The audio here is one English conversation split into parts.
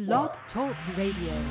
Blog Talk Radio.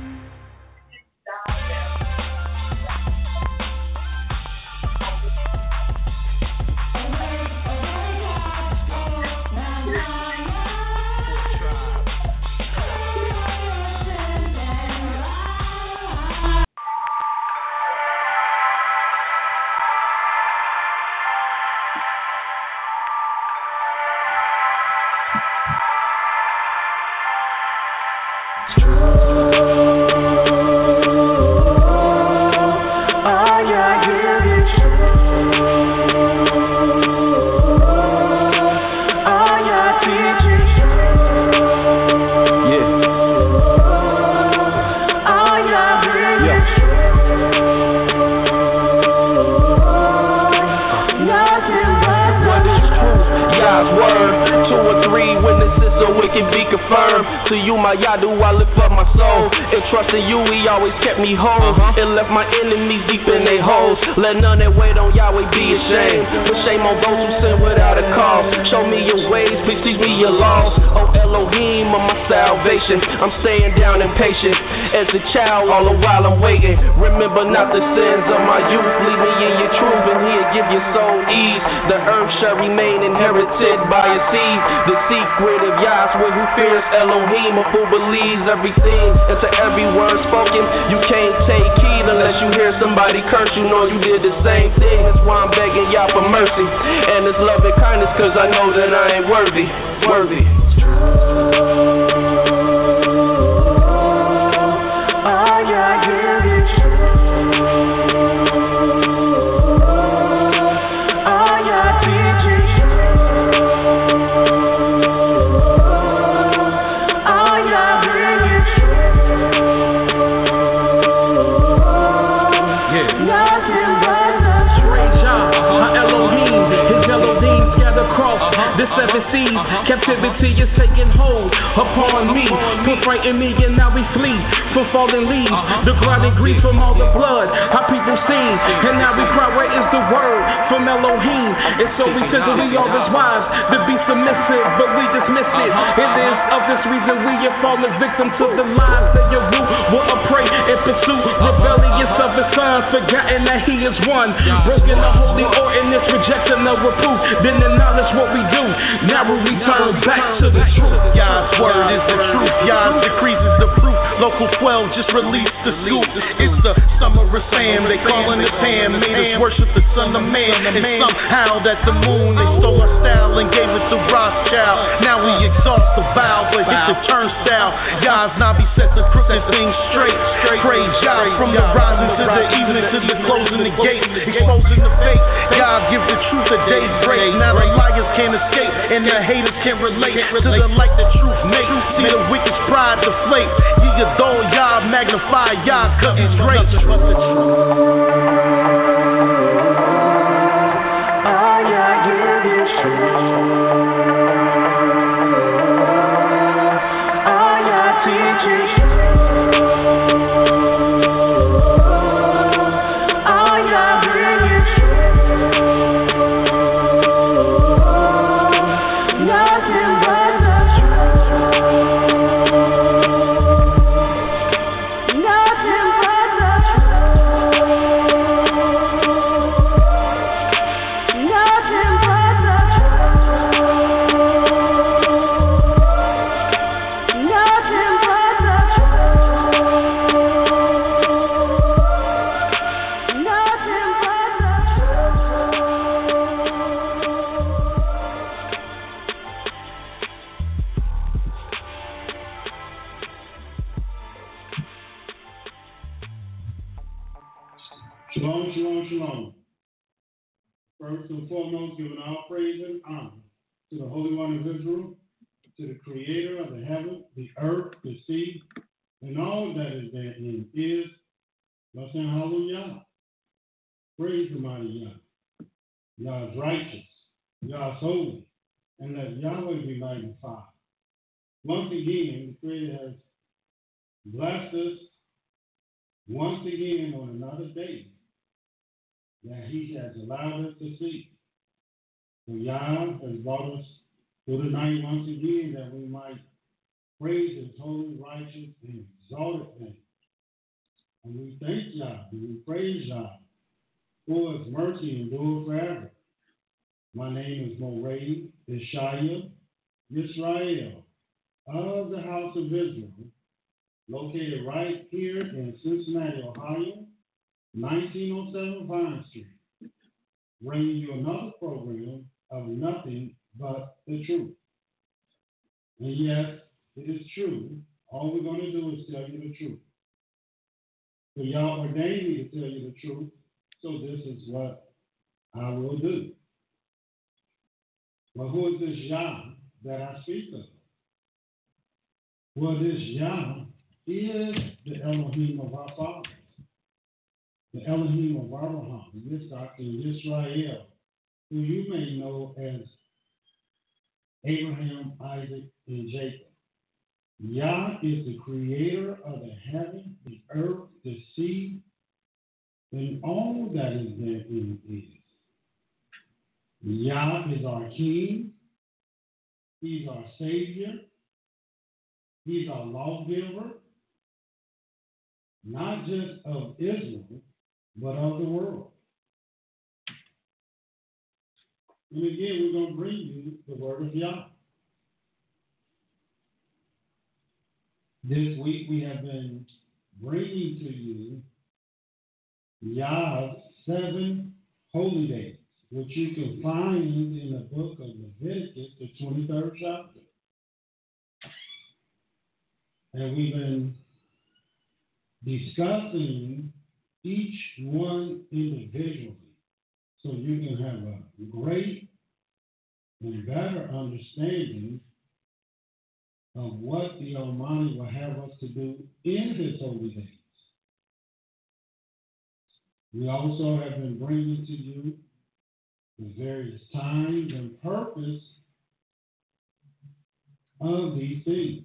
To you, my Yadu, I lift up my soul. And trusting you, he always kept me whole. And left my enemies deep in their holes. Let none that wait on Yahweh be ashamed. Put shame on those who sin without a cause. Show me your ways, please teach me your laws. Oh Elohim of my salvation, I'm staying down and patient. As a child, all the while I'm waiting. Remember not the sins of my youth. Lead me in your truth, and he'll give your soul ease. The earth shall remain inherited by a seed. The secret of Yahweh who fears Elohim, a fool believes everything. And to every word spoken, you can't take heed unless you hear somebody curse. You know you did the same thing. That's why I'm begging Yah for mercy and His love and kindness, cause I know that I ain't worthy. The seven seas, captivity is taking hold upon me. Put frighten me and now we flee from fallen leaves. The grinding grief from all the blood our people see. And now we cry, where is the word from Elohim? And so we said that we are His wives to be submissive, but we dismiss it. It is of this reason we have fallen victim to the lies that your root will prey and pursue. Rebellious of His Son, forgotten that He is one. Broken the holy ordinance, rejection of reproof. Then acknowledge what we do. Now we return back to the truth. Yah's word is the truth. Yah's decrees is the proof. Local 12 just released the scoop. It's the summer of Sam. They calling it Pam. Made us worship the Son of Man. And somehow that the moon, they stole our style and gave it to Rothschild. Now we exalt the vow, but hit the turnstile. Yah's Nabi set the crooked things straight. Praise Yah from the rising to the evening to the closing the gate. Exposing the fake. God give the truth a day's break. Now the liars can't escape and the haters can't relate to the light the truth makes. See the wicked's pride deflate. Ye adore Yah, magnify Yah, cause He's great. Shalom. First and foremost, giving all praise and honor to the Holy One of Israel, to the Creator of the heaven, the earth, the sea, and all that is therein is. Let's say hallelujah. Praise the mighty Yah. Yah is righteous. Yah is holy. And let Yahweh be magnified. Once again, the Creator has blessed us once again on another day that He has allowed us to see. So Yah has brought us through the night once again that we might praise his holy, righteous, and exalted name. And we thank Yah and we praise Yah for his mercy endures forever. My name is Moray Ishaya Yisrael of the House of Israel, located right here in Cincinnati, Ohio, 1907 Vine Street, bringing you another program of nothing but the truth. And yes, it is true. All we're going to do is tell you the truth. So y'all ordained me to tell you the truth, so this is what I will do. Well, who is this Yah that I speak of? Well, this Yah is the Elohim of our fathers, the Elohim of Abraham, Yitzhak, and Israel, who you may know as Abraham, Isaac, and Jacob. Yah is the creator of the heaven, the earth, the sea, and all that is therein is. Yah is our King. He's our Savior. He's our lawgiver, not just of Israel, but of the world. And again, we're going to bring you the word of Yah. This week we have been bringing to you Yah's 7 holy days, which you can find in the book of Leviticus, the 23rd chapter. And we've been discussing each one individually so you can have a great and better understanding of what the Almighty will have us to do in His holy days. We also have been bringing to you the various times and purpose of these things.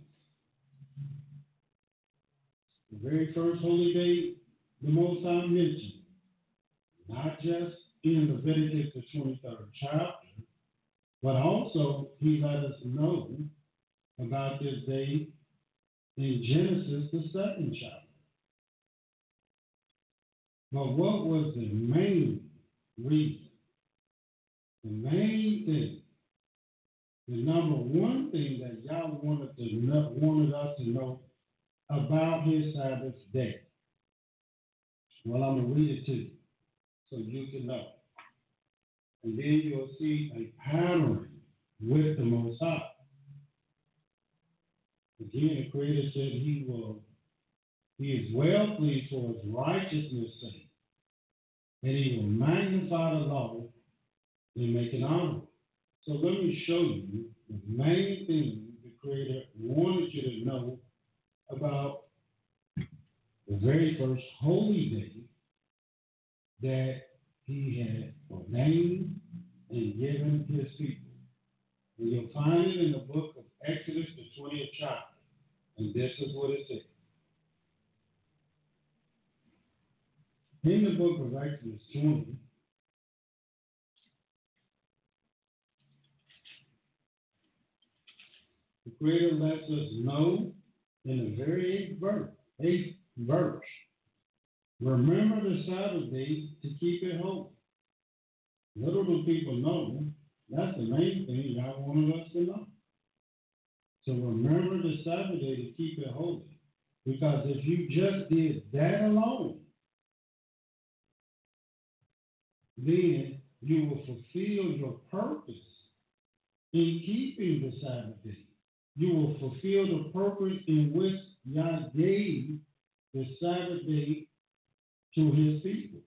The very first holy day, the Most High mentioned, not just in Leviticus, the 23rd chapter, but also He let us know about this day in Genesis, the 2nd chapter. But what was the main reason? The main thing, the number one thing that Yah wanted us to know about His Sabbath day. Well, I'm going to read it to you so you can know. And then you'll see a pattern with the Most High. Again, the Creator said He is well pleased for His righteousness' sake, and He will magnify the law and make it honorable. So let me show you the main thing the Creator wanted you to know about the very first holy day that He had ordained and given His people. And you'll find it in the book of Exodus, the 20th chapter. And this is what it says. In the book of Exodus 20, the Creator lets us know in the very 8th verse, remember the Sabbath day to keep it holy. Little do people know, that's the main thing God wanted us to know. So remember the Sabbath day to keep it holy. Because if you just did that alone, then you will fulfill your purpose in keeping the Sabbath day. You will fulfill the purpose in which Yah gave the Sabbath day to His people.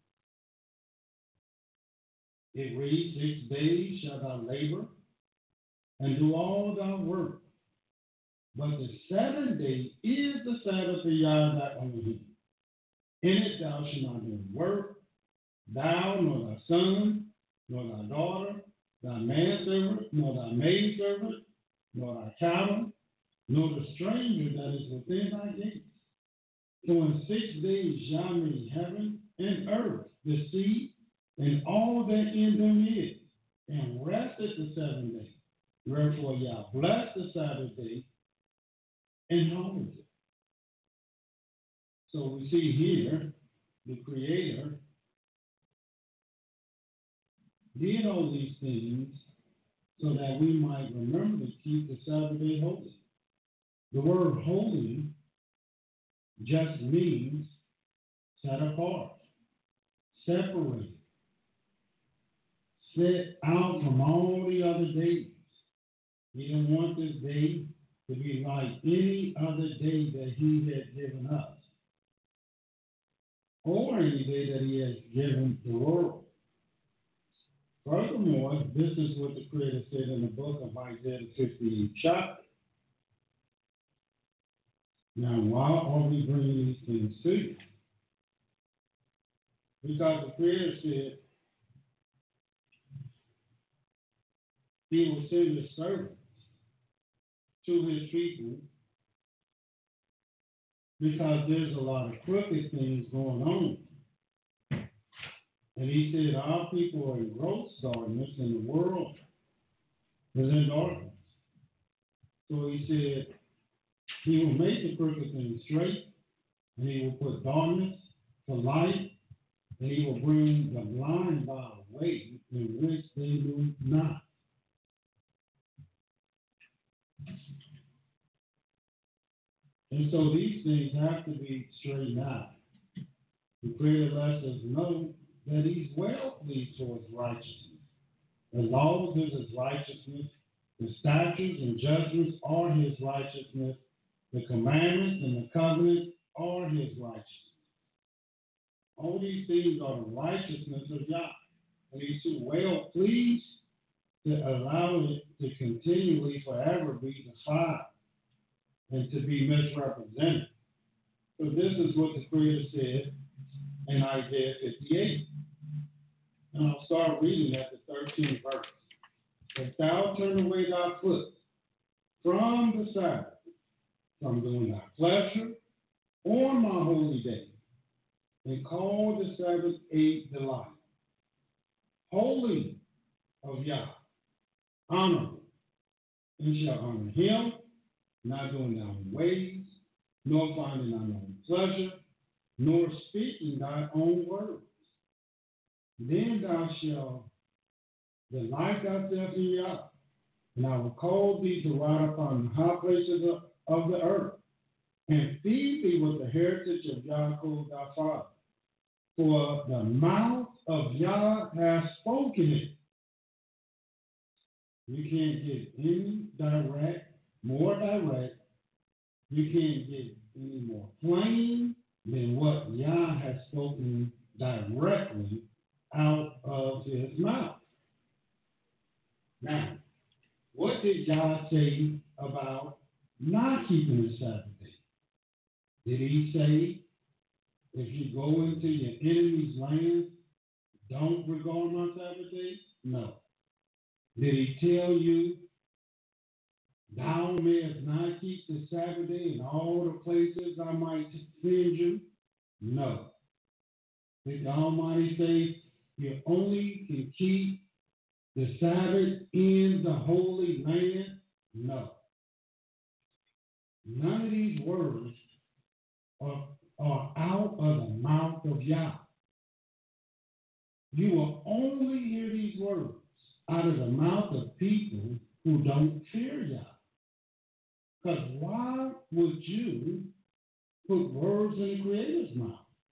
It reads, 6 days shalt thou labor and do all thy work. But the 7th day is the Sabbath of Yah thy Elohim. In it thou shalt not do work, thou, nor thy son, nor thy daughter, thy manservant, nor thy maidservant, nor thy cattle, nor the stranger that is within thy gates. So in 6 days Yah made heaven and earth, the sea, and all that in them is, and rested the 7th day. Wherefore Yah blessed the Sabbath day And how is it? So we see here, the Creator did all these things so that we might remember to keep the Sabbath day holy. The word holy just means set apart, separated, set out from all the other days. He didn't want this day to be like any other day that he had given us, or any day that he has given the world. Furthermore, this is what the Creator said in the book of Isaiah, the 58th chapter. Now, why are we bringing these things to you? Because the Creator said he will send his servants to his people because there's a lot of crooked things going on. And he said, our people are in gross darkness and the world is in darkness. So he said, he will make the crooked things straight, and he will put darkness for light, and he will bring the blind by a way in which they knew not. And so these things have to be straightened out. The Creator lets us know that he's well pleased towards righteousness. The laws is his righteousness. The statutes and judgments are his righteousness. The commandments and the covenants are his righteousness. All these things are the righteousness of Yah. And he's too well pleased to allow it to continually forever be defiled and to be misrepresented. So this is what the Creator said in Isaiah 58. And I'll start reading at the 13th verse. If thou turn away thy foot from the Sabbath, from doing thy pleasure on my holy day, and call the Sabbath a delight, holy of Yah, honorable, and shall honor him, not doing thy own ways, nor finding thine own pleasure, nor speaking thy own words. Then thou shalt delight thyself in Yah, and I will cause thee to ride upon the high places of the earth, and feed thee with the heritage of Yaakov thy father. For the mouth of Yah has spoken it. You can't get any more direct. You can't get any more plain than what Yah has spoken directly out of his mouth. Now, what did Yah say about not keeping the Sabbath day? Did he say, if you go into your enemy's land, don't regard my Sabbath day? No. Did he tell you, thou mayest not keep the Sabbath day in all the places I might send you? No. Did the Almighty say, you only can keep the Sabbath in the Holy Land? No. None of these words are out of the mouth of Yah. You will only hear these words out of the mouth of people who don't fear Yah. Because why would you put words in the Creator's mouth?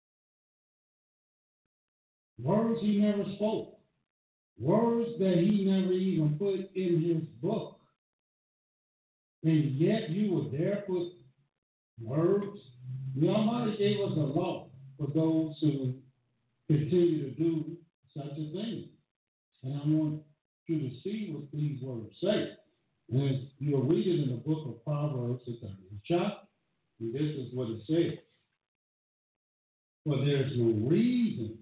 Words he never spoke. Words that he never even put in his book. And yet you would dare put words. The Almighty gave us a law for those who continue to do such a thing. And I want you to see what these words say. And you'll read it in the book of Proverbs, the 30th chapter. And this is what it says. For there's no reason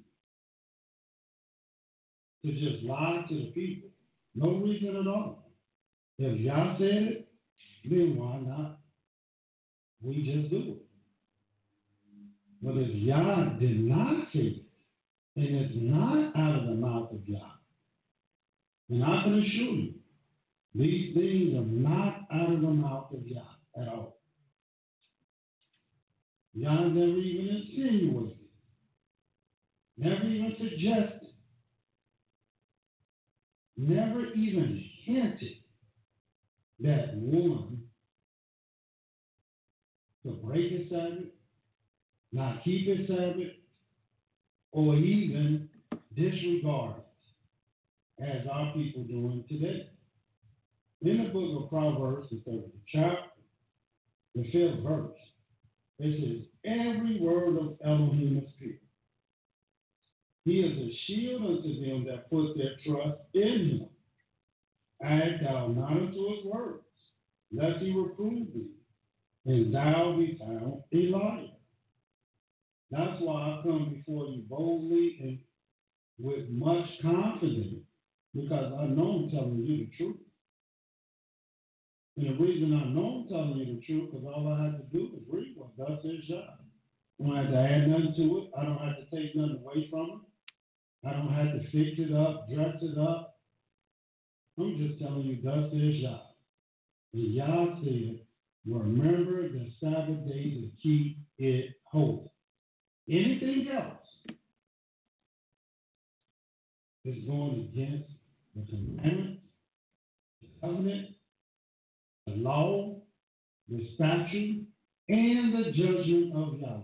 to just lie to the people. No reason at all. If Yah said it, then why not? We just do it. But if Yah did not say it, and it's not out of the mouth of Yah, then I can assure you, these things are not out of the mouth of Yah at all. Yah never even insinuated, never even suggested, never even hinted that one to break his Sabbath, not keep his Sabbath, or even disregard it, as our people doing today. In the book of Proverbs, the 30th chapter, the 5th verse, it says, every word of Elohim is pure. He is a shield unto them that put their trust in him. Add thou not unto his words, lest he reprove thee, and thou be found a liar. That's why I come before you boldly and with much confidence, because I know I'm telling you the truth. And the reason I know I'm telling you the truth, because all I have to do is read what thus says Yah. I don't have to add nothing to it. I don't have to take nothing away from it. I don't have to fix it up, dress it up. I'm just telling you thus says Yah. And Yah said, remember the Sabbath day to keep it holy. Anything else is going against the commandments, the covenant, the law, the statute, and the judgment of Yahweh.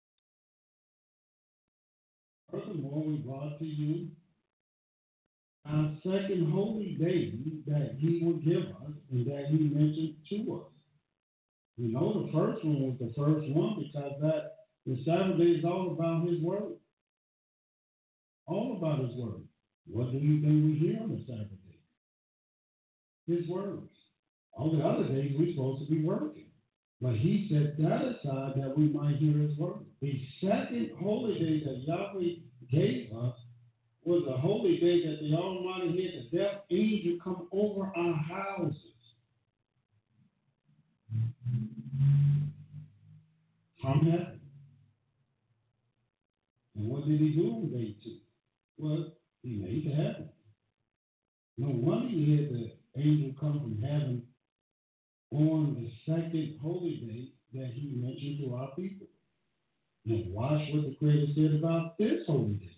Furthermore, we brought to you our second holy day that he will give us and that he mentioned to us. We know the first one was the first one because that the Sabbath day is all about his word. All about his word. What do you think we hear on the Sabbath day? His words. All the other days we're supposed to be working. But he set that aside that we might hear his word. The second holy day that Yahweh gave us was a holy day that the Almighty had the death angel come over our houses. From heaven. And what did he do on day 2? Well, he made the heaven. No wonder he had the angel come from heaven on the second holy day that he mentioned to our people. Now watch what the Creator said about this holy day.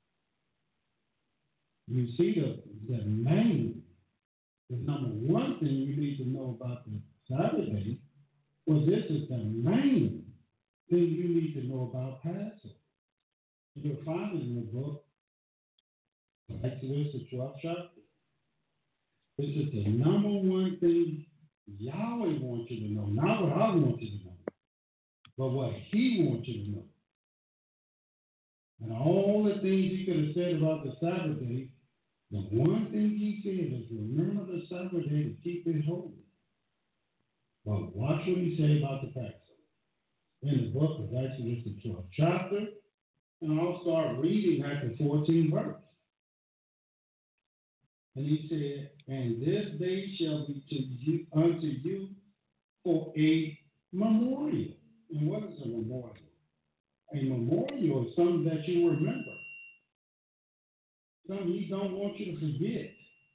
You see the main, the number one thing you need to know about the Sabbath day, well, this is the main thing you need to know about Passover. You'll find it in the book, Exodus, the 12th chapter. This is the number one thing Yahweh wants you to know. Not what I want you to know, but what he wants you to know. And all the things he could have said about the Sabbath day, the one thing he said is remember the Sabbath day to keep it holy. Well, watch what he said about the Passover. In the book of Exodus, the 12th chapter, and I'll start reading at the 14th verse. And he said, and this day shall be unto you for a memorial. And what is a memorial? A memorial is something that you remember. Something he don't want you to forget.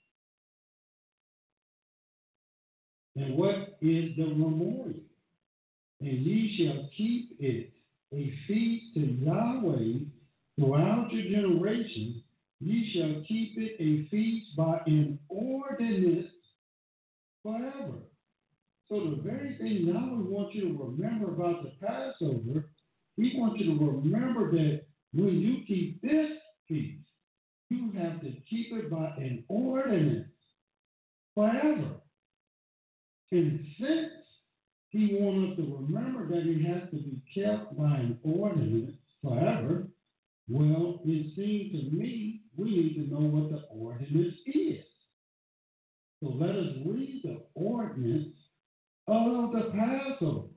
And what is the memorial? And ye shall keep it a feast to Yahweh throughout your generations. Ye shall keep it a feast by an ordinance forever. So the very thing Yahweh wants you to remember about the Passover, he wants you to remember that when you keep this feast, you have to keep it by an ordinance forever. And since he wants us to remember that it has to be kept by an ordinance forever, well, it seems to me we need to know what the ordinance is. So let us read the ordinance of the Passover.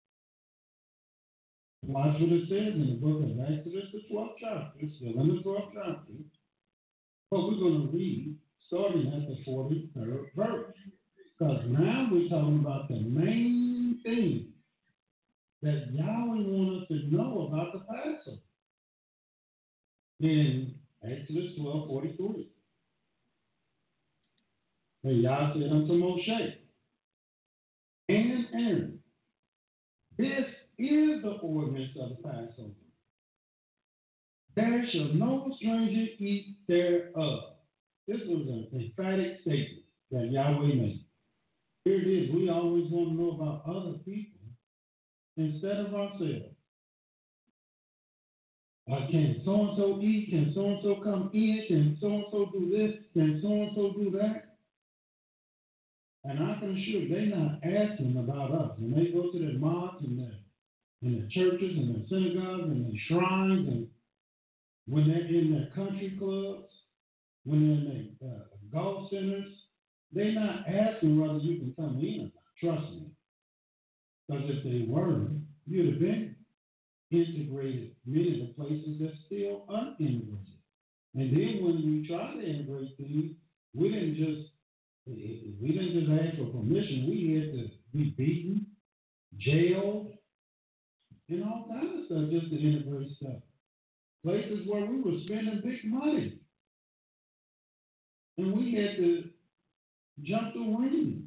Watch what it says in the book of Exodus, the 12th chapter, still in the 12th chapter. But we're going to read starting at the 43rd verse. Because now we're talking about the main thing that Yahweh wants us to know about the Passover. In Exodus 12:43. And Yah said unto Moshe and Aaron, this is the ordinance of the Passover. There shall no stranger eat thereof. This was an emphatic statement that Yahweh made. Here it is. We always want to know about other people instead of ourselves. Can so-and-so eat? Can so-and-so come in? Can so-and-so do this? Can so-and-so do that? And I can assure you, they're not asking about us. When they go to their mosques and their churches and their synagogues and their shrines, and when they're in their country clubs, when they're in their golf centers, they're not asking whether you can come in or not. Trust me. Because if they were, you'd have been integrated many of the places that's still unintegrated. And then when we try to integrate things, we didn't just ask for permission. We had to be beaten, jailed, and all kinds of stuff just to integrate stuff. Places where we were spending big money. And we had to jump through rings.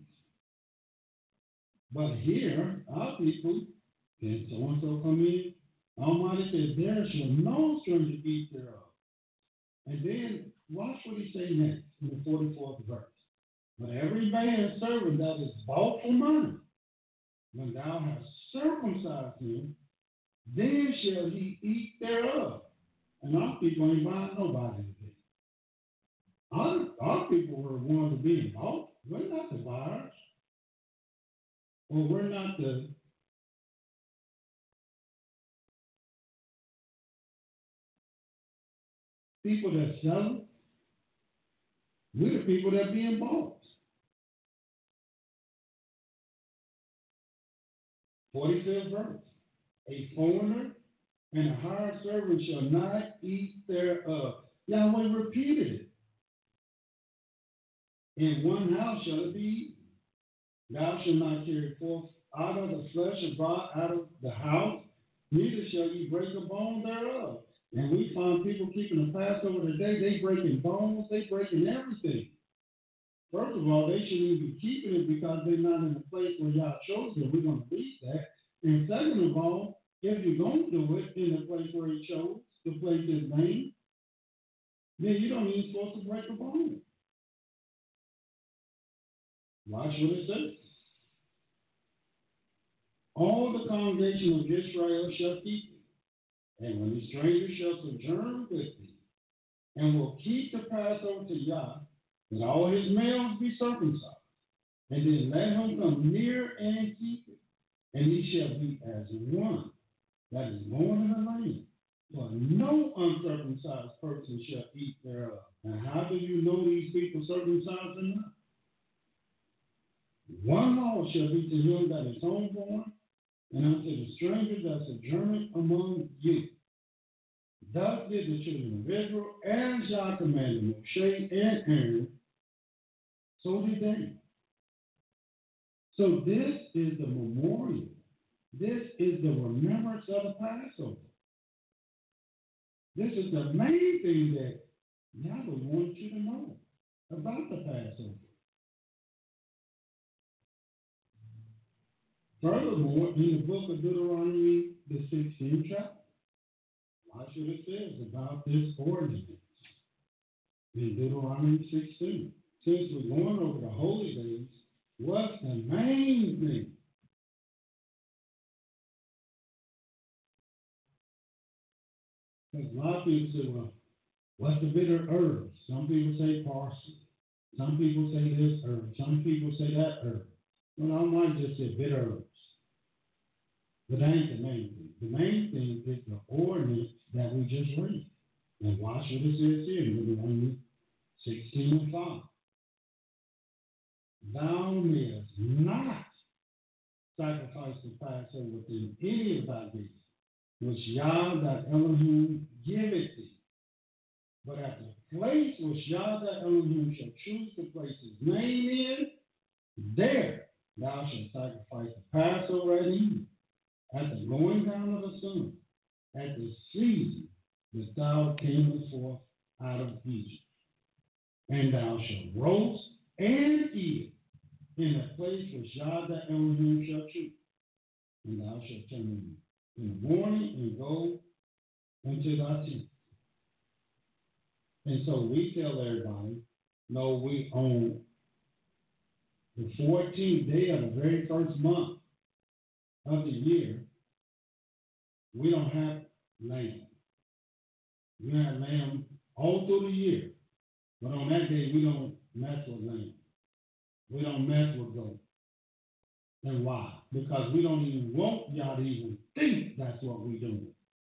But here, our people, can so-and-so come in? Almighty says, there shall no stranger eat thereof. And then, watch what he says next in the 44th verse. But every man servant that is bought for money, when thou hast circumcised him, then shall he eat thereof. And our people ain't buying nobody today. Our people were ones being bought. We're not the buyers. Or we're not the people that sell it. We're the people that are being bought. 45th verse. A foreigner and a hired servant shall not eat thereof. Yahweh repeated it. In one house shall it be eaten. Thou shalt not carry forth out of the flesh of God out of the house, neither shall you break a bone thereof. And we find people keeping the Passover today, they breaking bones, they breaking everything. First of all, they shouldn't even be keeping it because they're not in the place where y'all chose them. We're going to read that. And second of all, if you're going to do it in the place where he chose, the place is named, then you don't even supposed to break a bone. Watch what it says. All the congregation of Israel shall keep it, and when the stranger shall sojourn with thee, and will keep the Passover to Yah, that all his males be circumcised, and then let him come near and keep it, and he shall be as one that is born in the land. For no uncircumcised person shall eat thereof. And how do you know these people circumcised or not? One law shall be to him that is homeborn, and unto the stranger that sojourneth among you. Thus did the children of Israel, and Jah commanded Moshe and Aaron, so did they. So this is the memorial. This is the remembrance of the Passover. This is the main thing that Yahweh wants you to know about the Passover. Furthermore, in the book of Deuteronomy, the 16th chapter, watch what it says about this ordinance in Deuteronomy 16. Since we're going over the holy days, what's the main thing? Because a lot of people say, well, what's the bitter herb? Some people say parsley. Some people say this herb. Some people say that herb. Well, I might just say bitter herbs. But that ain't the main thing. The main thing is the ordinance that we just read. And watch what it says here in Deuteronomy 16 and 5. Thou mayest not sacrifice the Passover within any of thy gates, which Yah thy Elohim giveth thee. But at the place which Yah thy Elohim shall choose to place his name in, there thou shalt sacrifice the Passover at evening, at the going down of the sun, at the season that thou camest forth out of Egypt. And thou shalt roast and eat it in the place which Yah thy Elohim shall choose. and thou shalt turn in the morning and go into thy tent. And so we tell everybody, no, we on the 14th day of the very first month of the year, we don't have lamb. We have lamb all through the year. But on that day, we don't mess with lamb. We don't mess with goat. And why? Because we don't even want y'all to even think that's what we do.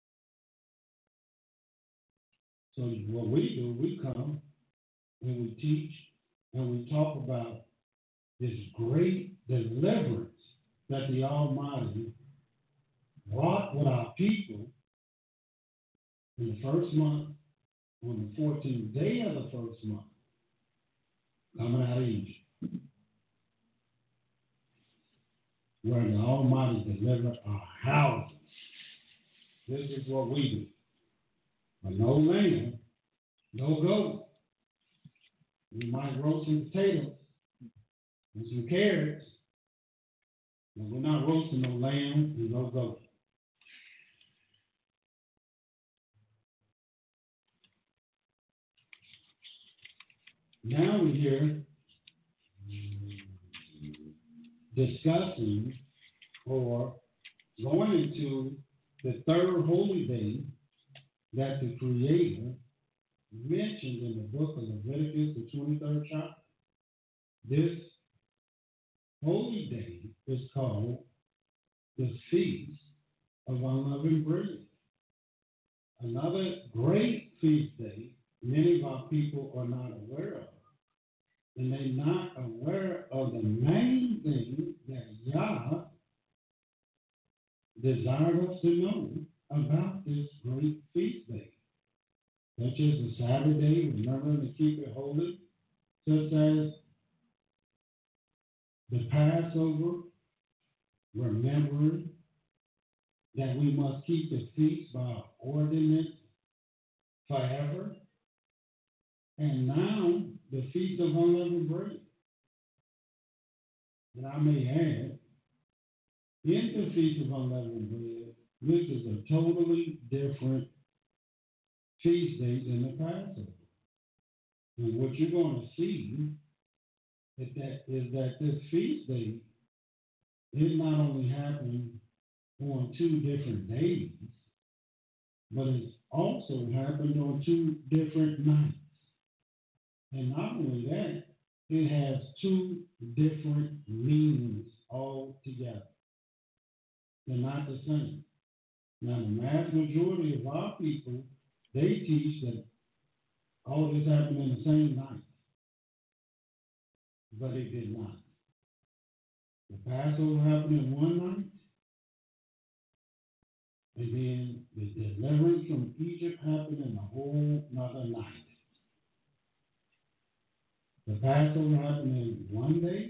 So what we do, we come and we teach and we talk about this great deliverance that the Almighty brought with our people in the first month, on the 14th day of the first month, coming out of Egypt, where the Almighty delivered our houses. This is what we do. But no lamb, no goat. We might roast some potatoes and some carrots, but we're not roasting no lamb and no goat. Now we're here discussing or going into the third holy day that the Creator mentioned in the book of Leviticus, the 23rd chapter. This holy day is called the Feast of Unleavened Bread. Another great feast day many of our people are not aware of. And they're not aware of the main thing that Yah desired us to know about this great feast day, such as the Sabbath day, remembering to keep it holy, such as the Passover, remembering that we must keep the feast by ordinance forever, and now the Feast of Unleavened Bread. And I may add, in the Feast of Unleavened Bread, which is a totally different feast day than the Passover. And what you're going to see is that this feast day is not only happening on 2 different days, but it's also happened on 2 different nights. And not only that, it has 2 different meanings altogether. They're not the same. Now, the vast majority of our people, they teach that all this happened in the same night. But it did not. The Passover happened in one night, and then the deliverance from Egypt happened in a whole another night. The Passover happened in one day,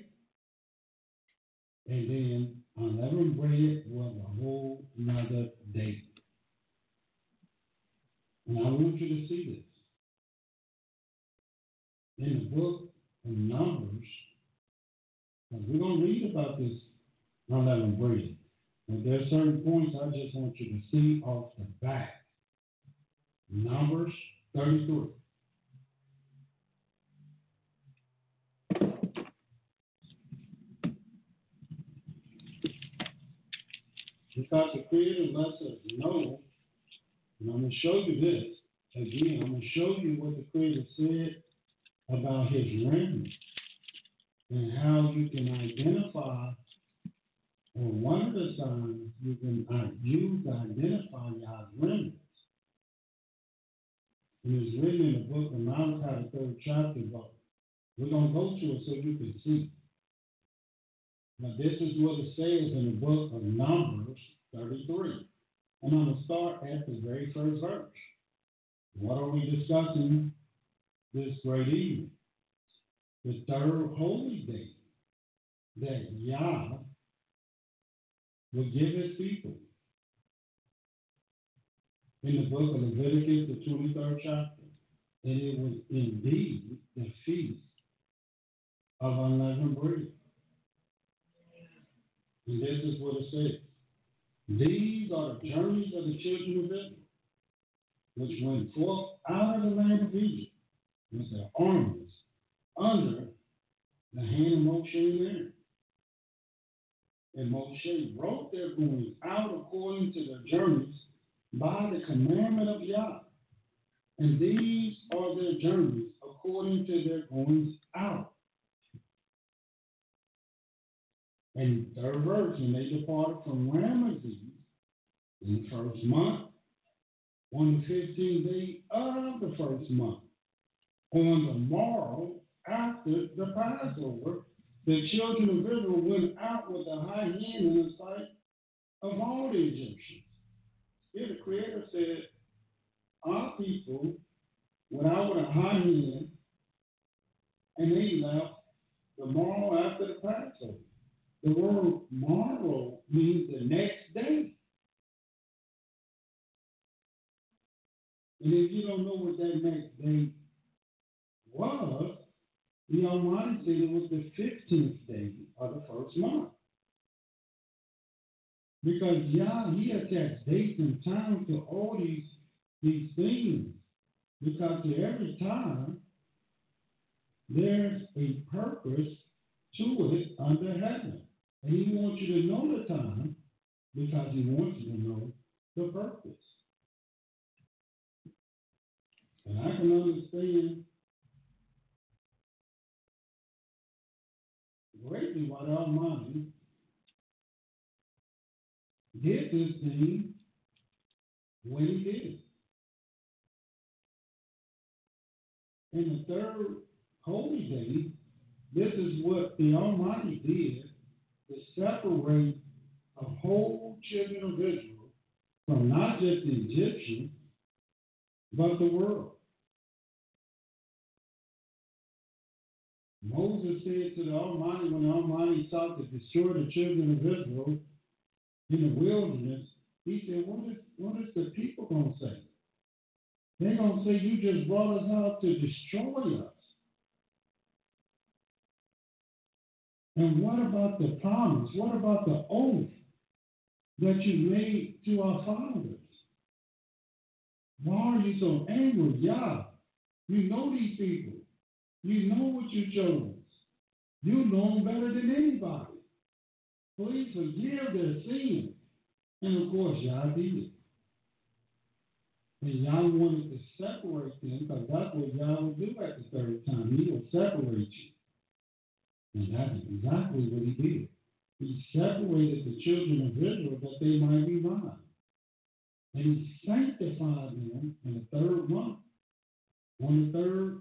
and then unleavened bread was a whole another day. And I want you to see this. In the book of Numbers, and we're going to read about this unleavened bread. But there are certain points I just want you to see off the bat. Numbers 33. Because the Creator lets us know, and I'm going to show you this. Again, I'm going to show you what the Creator said about His remnant and how you can identify, or one of the signs you can use to identify God's remnants. And it's written in the book of Malachi, the 3rd chapter, but we're going to go to it so you can see. Now, this is what it says in the book of Numbers 33. And I'm going to start at the very first verse. What are we discussing this great evening? The third holy day that Yah will give His people. In the book of Leviticus, the 23rd chapter, and it was indeed the feast of unleavened bread. And this is what it says. These are the journeys of the children of Israel, which went forth out of the land of Egypt with their armies under the hand of Moshe and Aaron. And Moshe wrote their goings out according to their journeys by the commandment of Yah. And these are their journeys according to their goings out. And the third verse, when they departed from Ramesses in the first month, on the 15th day of the first month, on the morrow after the Passover, the children of Israel went out with a high hand in the sight of all the Egyptians. Here the Creator said, our people went out with a high hand, and they left the morrow after the Passover. The word morrow means the next day. And if you don't know what that next day was, the Almighty said it was the 15th day of the first month. Because Yah, He attached dates and time to all these things. Because to every time, there's a purpose to it under heaven. And He wants you to know the time because He wants you to know the purpose. And I can understand greatly why the Almighty did this thing when He did. In the third holy day, this is what the Almighty did to separate the whole children of Israel from not just the Egyptians, but the world. Moses said to the Almighty, when the Almighty sought to destroy the children of Israel in the wilderness, He said, what is the people going to say? They're going to say, you just brought us out to destroy us. And what about the promise? What about the oath that you made to our fathers? Why are you so angry? Yah, you know these people. You know what you chose. You know them better than anybody. Please forgive their sins. And of course, Yah did. And Yah wanted to separate them because that's what Yah will do at the third time. He will separate you. And that's exactly what He did. He separated the children of Israel that they might be mine. And He sanctified them in the third month. On the third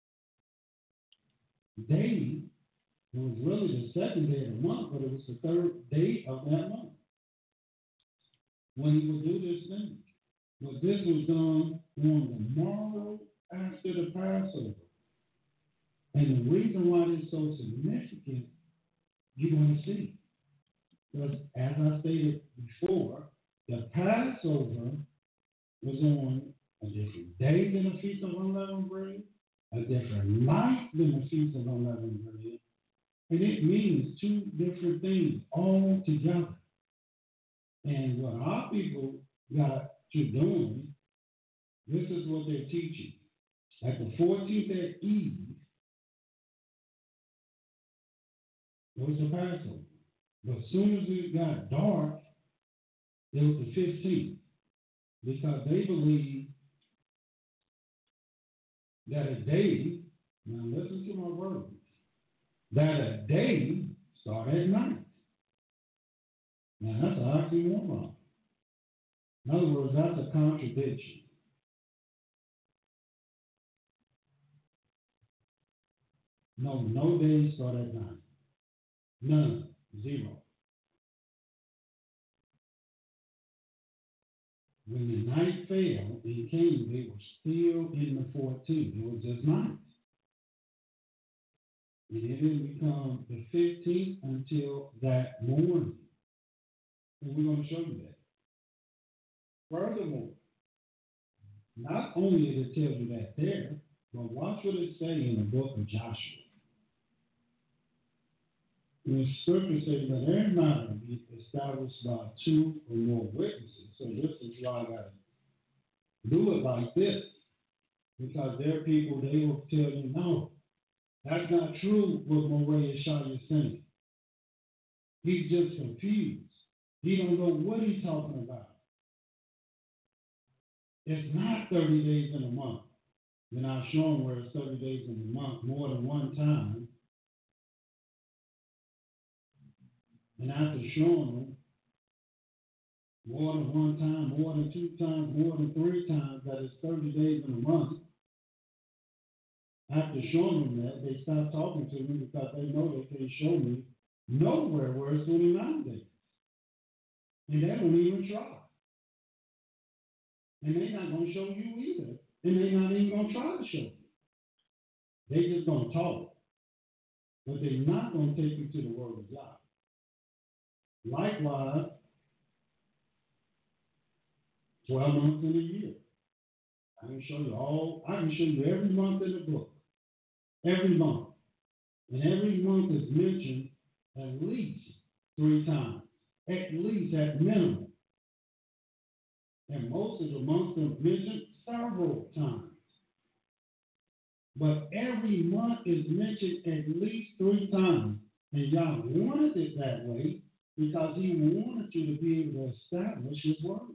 day, it was really the second day of the month, but it was the third day of that month when He would do this thing. But this was done on the morrow after the Passover. And the reason why this is so significant, you're going to see. Because as I stated before, the Passover was on a different day than the Feast of Unleavened Bread, a different night than the Feast of Unleavened Bread. And it means two different things all together. And what our people got to doing, this is what they're teaching. At the 14th at Eve, it was the Passover. But as soon as it got dark, it was the 15th. Because they believe that a day, now listen to my words, that a day starts at night. Now that's an oxymoron. In other words, that's a contradiction. No days start at night. None. Zero. When the night fell and came, they were still in the 14th. It was just night. And it didn't become the 15th until that morning. And we're going to show you that. Furthermore, not only did it tell you that there, but watch what it say in the book of Joshua. the scripture says that every matter be established by 2 or more witnesses. So this is why I got to do it like this. Because there are people, they will tell you, no, that's not true what Moray Yeshaya is saying. He's just confused. He don't know what he's talking about. It's not 30 days in a month. Then I'll show him where it's 30 days in a month more than one time. And after showing him more than one time, more than 2 times, more than 3 times that it's 30 days in a month, after showing them that, they stop talking to me because they know they can't show me nowhere where it's 29 days. And they don't even try. And they're not going to show you either. And they're not even going to try to show you. They just going to talk. But they're not going to take you to the word of God. Likewise, 12 months in a year. I can show you every month in the book. Every month. And every month is mentioned at least 3 times. At least, at minimum. And most of the months are mentioned several times. But every month is mentioned at least 3 times. And Yah wanted it that way because he wanted you to be able to establish his word.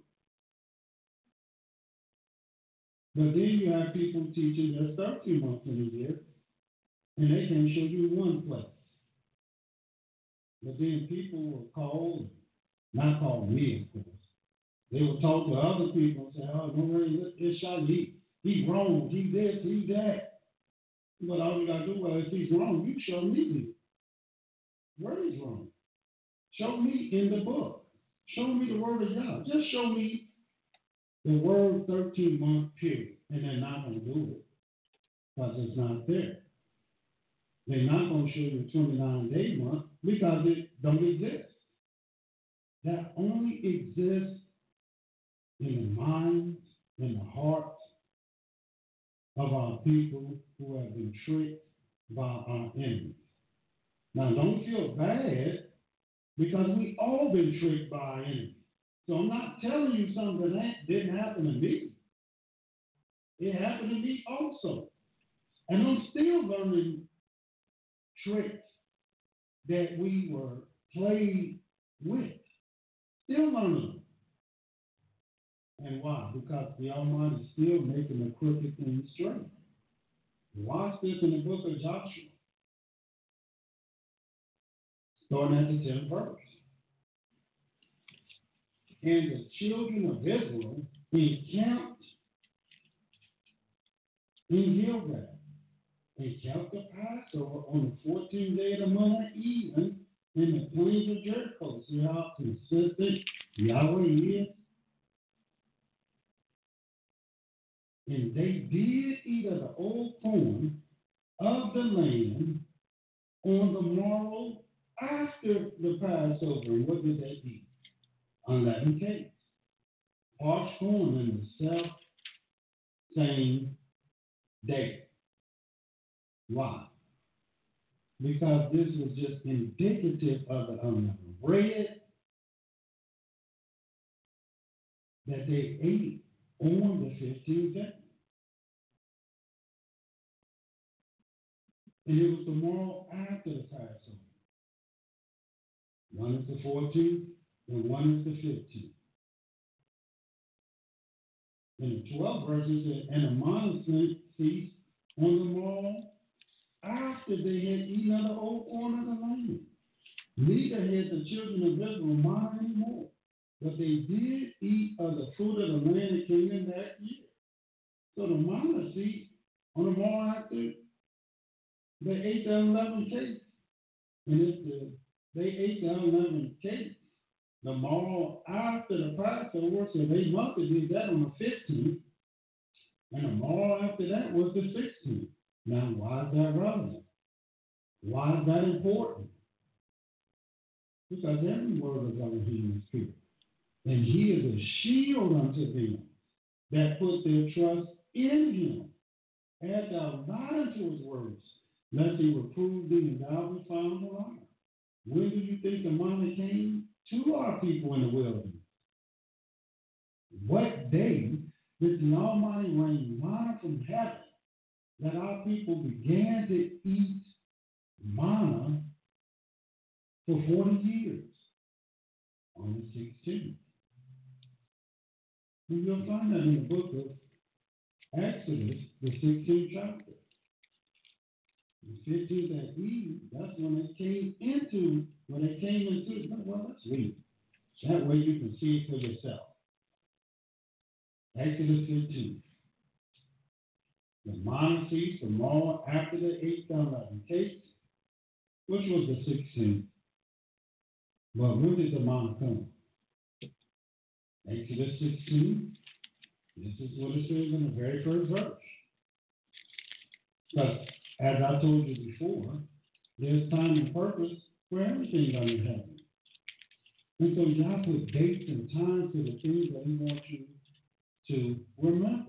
But then you have people teaching there's 13 months in a year, and they can show you one place. But then people will call, not call me, of course. They will talk to other people and say, oh, no way, it's Shahi. He's wrong. He this, he that. But all you got to do, well, if he's wrong, you show me where he's wrong. Show me in the book. Show me the word of God. Just show me the word 13-month period. And they're not going to do it because it's not there. They're not going to show you the 29-day month because it don't exist. That only exists in the minds and the hearts of our people who have been tricked by our enemies. Now, don't feel bad because we all been tricked by our enemies. So I'm not telling you something that didn't happen to me. It happened to me also. And I'm still learning tricks that we were played with. Still learning. And why? Because the Almighty is still making the crooked things straight. Watch this in the book of Joshua. Starting at the 10th verse. And the children of Israel encamped in Gilgal and kept the Passover on the 14th day of the month even in the plains of Jericho. See how consistent Yahweh is? And they did eat of the old corn of the land on the morrow after the Passover. And what did they eat? Unleavened cakes. Parched corn in the self-same day. Why? Because this was just indicative of the unleavened bread that they ate on the 15th day. And it was the morrow after the Passover. One is the 14th and one is the 15th. And the 12th verse said, and the month feast on the morrow after they had eaten of the old corn of the land. Neither had the children of Israel mind anymore, but they did eat of the fruit of the land that came in that year. So the minor feast on the morrow after they ate the unleavened cakes. And if they ate the unleavened cakes the morrow after the Passover, so they must have did that on the 15th, and the morrow after that was the 16th. Now, why is that relevant? Why is that important? Because every word of Elohim is pure. And he is a shield unto them that put their trust in him. Add thou not unto his words, lest he reprove thee and thou be found a liar. When do you think the manna came to our people in the wilderness? What day did the Almighty rain manna from heaven that our people began to eat manna for 40 years? On the 16th. And you'll find that in the book of Exodus, the 16th chapter. The 15th at Eve, that's when they came into, well, let's read it. That way you can see it for yourself. Exodus 15. The manna ceased from all after the 8th unleavened cakes, which was the 16th. But when did the manna come? Exodus 16. This is what it says in the very first verse. But as I told you before, there's time and purpose for everything under heaven. And so y'all put dates and times to the things that He wants you to remember.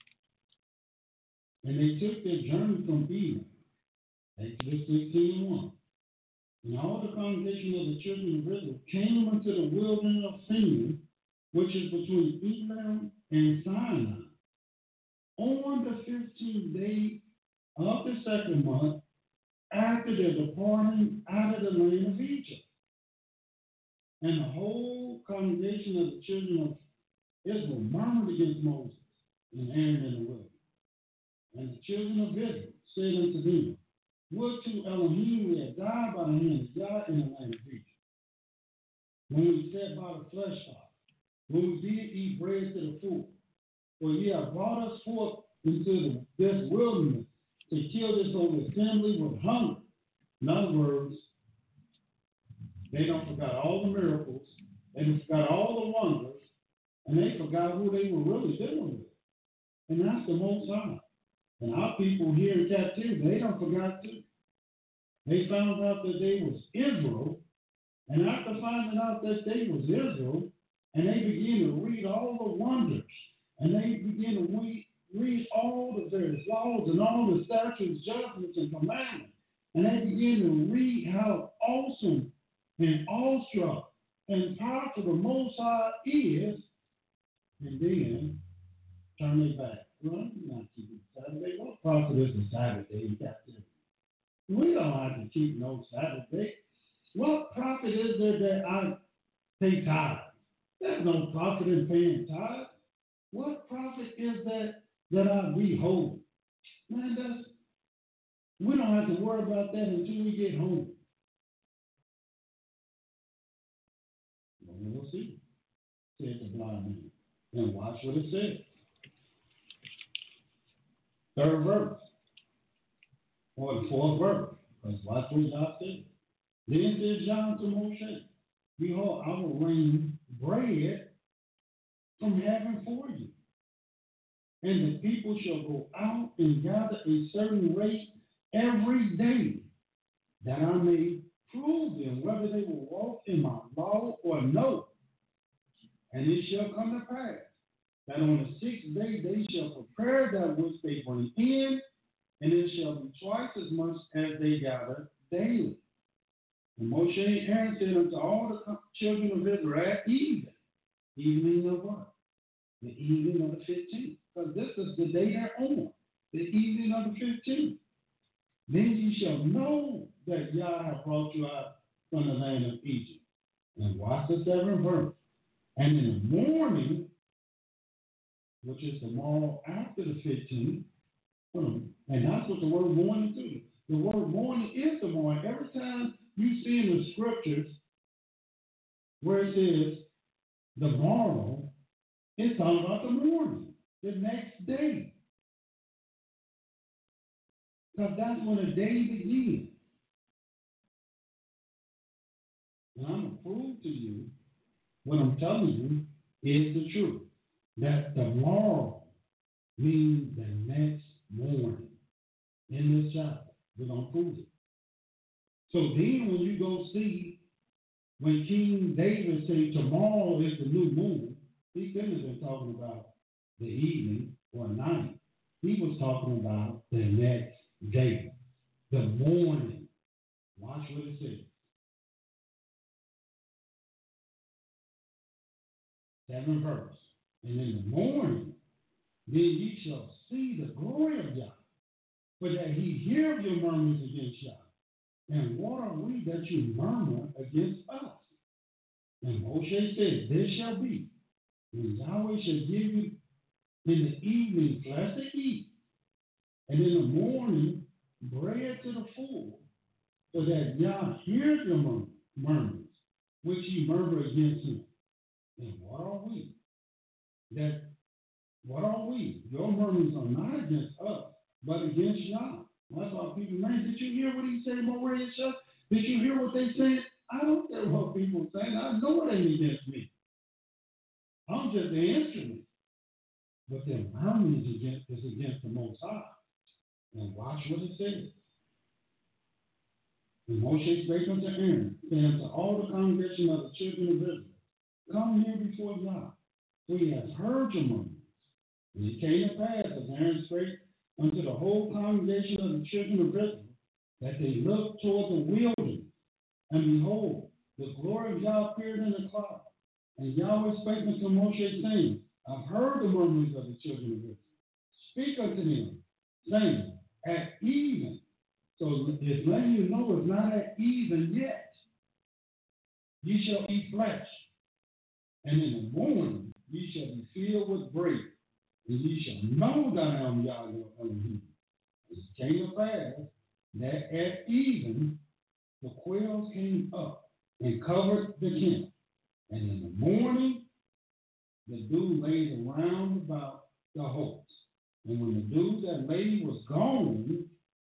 And they took their journey from Eden, Exodus 16:1. And all the congregation of the children of Israel came into the wilderness of Sin, which is between Elam and Sinai, on the 15th day of the second month after their departing out of the land of Egypt. And the whole congregation of the children of Israel murmured against Moses and Aaron in the wilderness. And the children of Israel said unto them, would to Elohim we had died by the hand of God in the land of Egypt, when we sat by the flesh fire, when we did eat bread to the full. For ye have brought us forth into this wilderness to kill this whole assembly with hunger. In other words, they don't forgot all the miracles, they don't forgot all the wonders, and they forgot who they were really dealing with. And that's the Most High. And our people here in captivity, they don't forgot too. They found out that they was Israel, and after finding out that they was Israel, and they began to read all the wonders, and they began to read all the various laws and all the statutes, judgments, and commandments, and they began to read how awesome and awestruck and powerful the Most High is, and then turn their back. Well, you're not keeping Saturday. What profit is a Saturday in captivity? We don't have to keep no Saturday. What profit is there that I pay tithes? There's no profit in paying tithes. What profit is that I be holy? Man, we don't have to worry about that until we get home. Well, we'll see, said the blind man. And watch what it says. Third verse, or the fourth verse, because watch what God said. Then said John to Moshe, behold, I will rain bread from heaven for you. And the people shall go out and gather a certain rate every day, that I may prove them whether they will walk in my law or no. And it shall come to pass that on the 6th day they shall prepare that which they bring in, and it shall be twice as much as they gather daily. And Moshe and Aaron said unto all the children of Israel at evening of what? The evening of the 15th. Because this is the day they're on, the evening of the 15th. Then ye shall know that Yah hath brought you out from the land of Egypt. And watch the 7th verse. And in the morning, which is tomorrow after the 15th, and that's what the word morning is. The word morning is the morning. Every time you see in the scriptures where it says the morrow, it's talking about the morning, the next day. Because that's when the day begins. And I'm going to prove to you what I'm telling you is the truth. That tomorrow means the next morning in this chapter. We're going to prove it. So then when you go see, when King David said tomorrow is the new moon, he couldn't have been talking about the evening or night. He was talking about the next day, the morning. Watch what it says. 7th verse. And in the morning, then ye shall see the glory of Yah, for that he hear your murmurs against Yah. And what are we that you murmur against us? And Moshe said, there shall be, when Yahweh shall give you in the evening flesh to eat, and in the morning bread to the full, so that Yah hears your murmurs, which ye murmur against him. And what are we? Your murmurs are not against us, but against Yah. That's why people, man, did you hear what he said about Moriah? Did you hear what they said? I don't care what people say. I know it ain't against me. I'm just the instrument. But their murmurs is against the Most High. And watch what it says. And Moshe spake unto Aaron, saying unto all the congregation of the children of Israel, come near before Yah, for he has heard your murmurs. And it came to pass, as Aaron spake unto the whole congregation of the children of Israel, that they looked toward the wilderness, and behold, the glory of Yah appeared in the cloud. And Yahweh spake unto Moshe, saying, I've heard the murmurs of the children of Israel. Speak unto them, saying, at even. So it's letting you know it's not at even yet. Ye shall eat flesh, and in the morning ye shall be filled with bread, and ye shall know that I am Yah your Elohim. It came to pass that at even the quails came up and covered the camp, and in the morning the dew laid around about the host. And when the dew that lay was gone,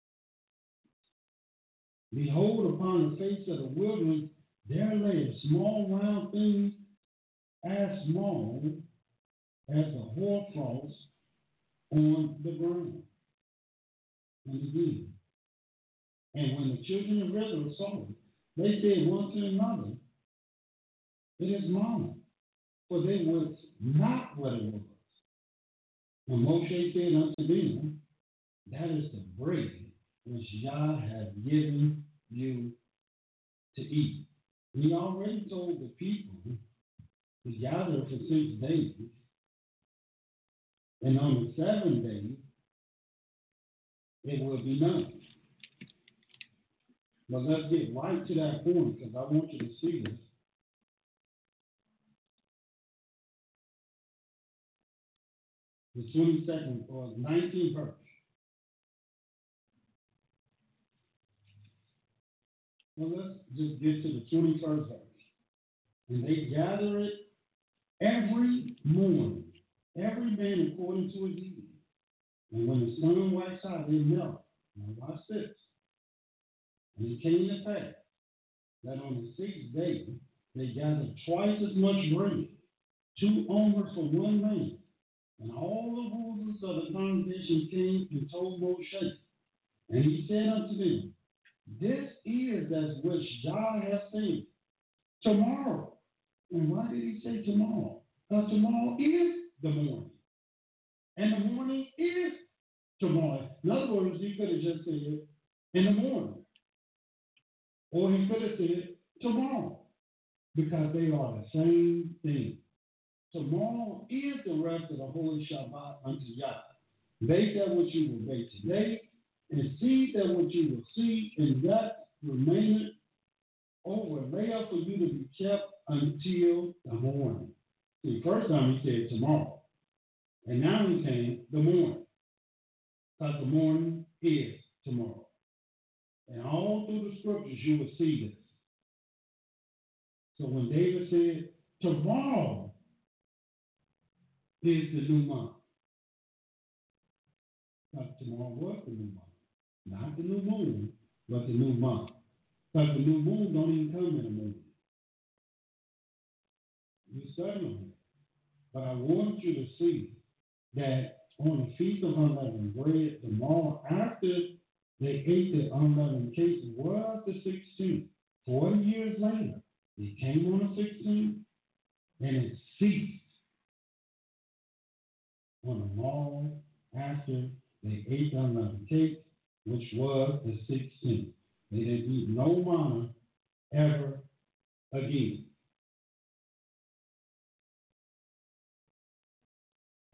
behold, upon the face of the wilderness there lay a small round thing as small as the hoarfrost on the ground. And again, and when the children of Israel saw it, they said one to another, it is manna, for they wist not what it was. And Moshe said unto them, that is the bread which Yah hath given you to eat. He already told the people to gather for 6 days, and on the 7th day it will be done. But let's get right to that point, because I want you to see this. The 22nd or 19th verse. Well, let's just get to the 21st verse. And they gather it every morning, every man according to his eating. And when the sun waxed hot, they melt. Now watch this. And it came to pass that on the 6th day they gathered twice as much bread, 2 omers for one man. And all the rulers of the congregation came and told Moshe. And he said unto them, this is as which Yah hath said, tomorrow. And why did he say tomorrow? Because tomorrow is the morning. And the morning is tomorrow. In other words, he could have just said in the morning. Or he could have said tomorrow. Because they are the same thing. Tomorrow is the rest of the holy Shabbat unto Yah. Bake that which you will bake today, and see that which you will see, and that remaineth over lay up for you to be kept until the morning. See, first time he said tomorrow, and now he's saying the morning, because the morning is tomorrow. And all through the scriptures you will see this. So when David said tomorrow is the new month. Not tomorrow was the new month. Not the new moon, but the new month. Because the new moon don't even come in the moon. You study on it. But I want you to see that on the Feast of Unleavened Bread, tomorrow after they ate the unleavened cake was the 16th. 40 years later, it came on the 16th, and it ceased on the morrow after they ate the unleavened cake, which was the 16th. They didn't eat no manna ever again.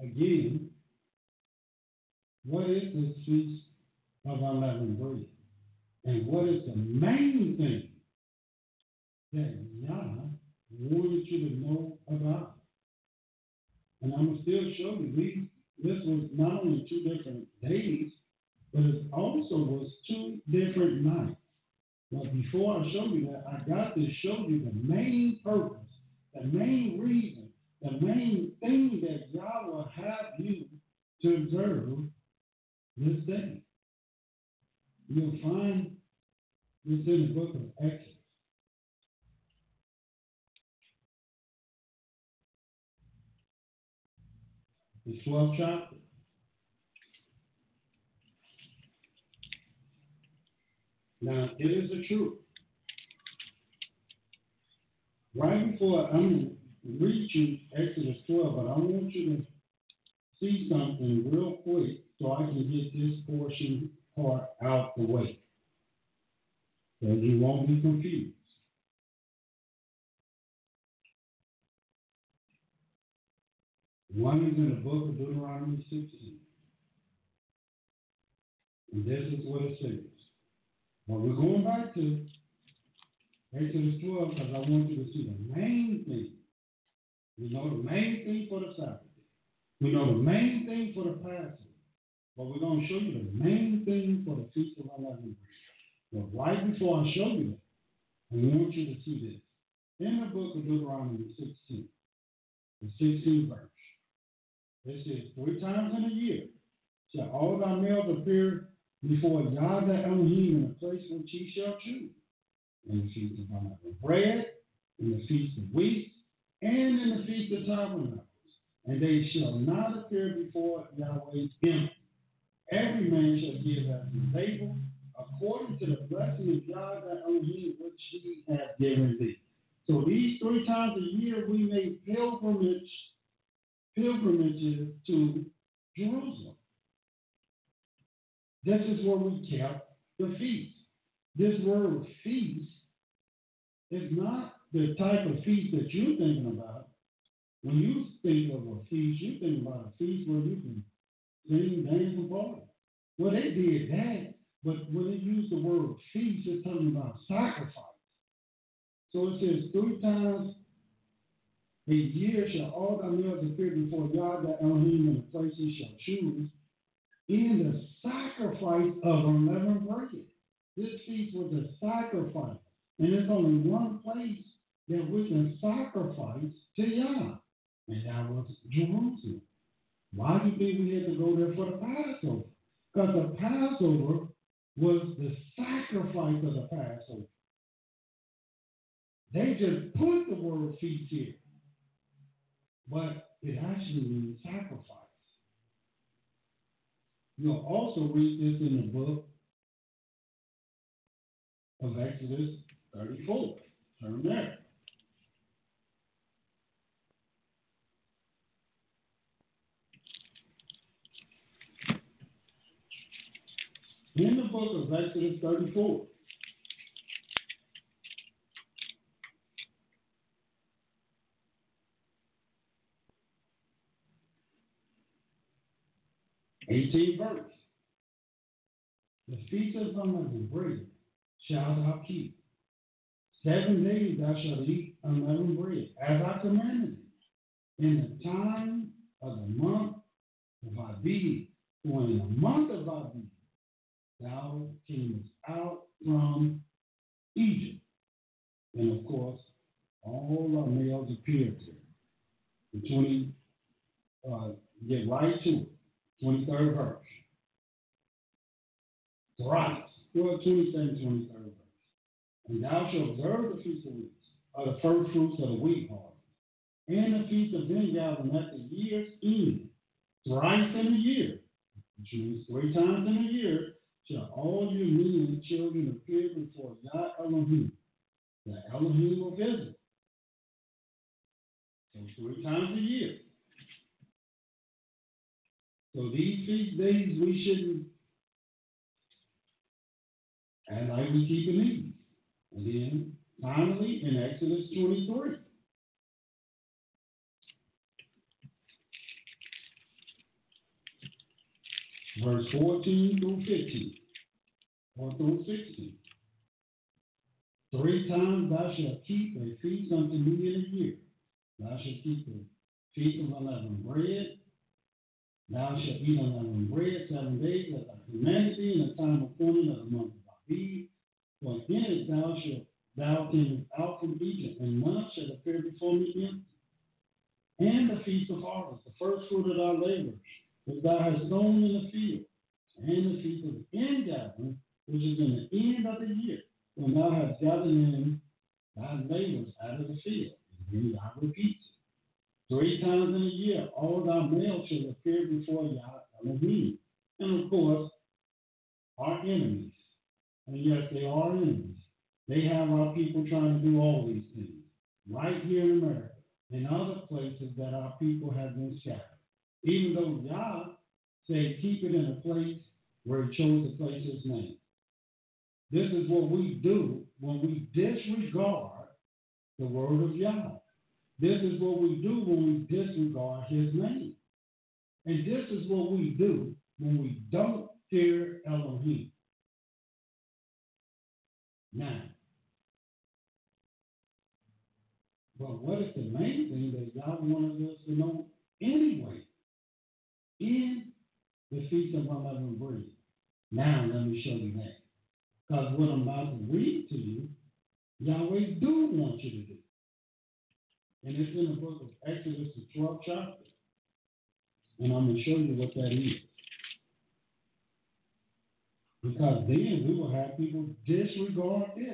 again, what is the Feast of Unleavened Bread? And what is the main thing that Yah wanted you to know about? And I'm going to still show you this was not only 2 different days, but it also was 2 different nights. But before I show you that, I got to show you the main purpose, the main reason, the main thing that Yah will have you to observe this day. You'll find this in the book of Exodus. The 12th chapter. Now, it is the truth. Right before I'm going to read you Exodus 12, but I want you to see something real quick so I can get this portion part out the way, so you won't be confused. One is in the book of Deuteronomy 16. And this is what it says. Well, we're going back to Exodus 12 because I want you to see the main thing. We know the main thing for the Sabbath. We know the main thing for the Passover. But we're going to show you the main thing for the Feast of Unleavened Bread. But right before I show you that, I want you to see this. In the book of Deuteronomy 16, the 16th verse, it says, 3 times in a year shall all thy males appear before Yah the Elohim in a place which he shall choose. In the Feast of Unleavened Bread, in the Feast of Weeks, and in the Feast of Tabernacles. And they shall not appear before Yahweh's empty. Every man shall give as his labor, according to the blessing of Yah the Elohim which he hath given thee. So these 3 times a year we make pilgrimages to Jerusalem. This is where we kept the feast. This word feast is not the type of feast that you're thinking about. When you think of a feast, you think about a feast where you can sing, dance, and party. Well, they did that, but when they use the word feast, it's talking about sacrifice. So it says 3 times a year shall all thy males appear before Yah the Elohim in the place he shall choose, in the sacrifice of unleavened bread. This feast was a sacrifice. And there's only one place that we can sacrifice to Yah, and that was Jerusalem. Why do you think we had to go there for the Passover? Because the Passover was the sacrifice of the Passover. They just put the word feast here, but it actually means sacrifice. You'll also read this in the book of Exodus 34. Turn there. In the book of Exodus 34, verse. The feast of unleavened bread shalt thou keep. 7 days thou shalt eat unleavened bread, as I commanded thee, in the time of the month of Abib, for in the month of Abib thou camest out from Egypt. And of course, all our males appeared there. Get right to it. 23rd verse. Thrice. 22nd, 23rd verse. And thou shalt observe the feast of weeks, or the first fruits of the wheat harvest, and the feast of Vineyards at the year's end, thrice in a year, which means 3 times in a year, shall all your men and children appear before Yah Elohim, the Elohim of Israel. So 3 times a year. So these feast days we shouldn't act like we keep in these. And then finally in Exodus 23. verse 14 through 15, or through 16. 3 times thou shalt keep a feast unto me in a year. Thou shalt keep the feast of unleavened bread. Thou shalt eat unleavened bread 7 days, as I commanded thee, in the time appointed of the month of Abib. For in it thou camest out from Egypt, and none shall appear before me empty. And the feast of harvest, the first fruit of thy labor, which thou hast sown in the field, and the feast of ingathering, which is in the end of the year, when thou hast gathered in thy labors out of the field, and then thou repeats it. 3 times in a year, all thy males shall appear before Yah Elohim. And of course, our enemies. And yes, they are enemies. They have our people trying to do all these things. Right here in America, and other places that our people have been scattered. Even though Yah said keep it in a place where he chose to place his name. This is what we do when we disregard the word of Yah. This is what we do when we disregard his name. And this is what we do when we don't fear Elohim. Now, but what is the main thing that Yah wanted us to know anyway? In the Feast of Unleavened Bread. Now, let me show you that. Because what I'm about to read to you, Yahweh do want you to do. And it's in the book of Exodus, the 12th chapter. And I'm going to show you what that is. Because then we will have people disregard this.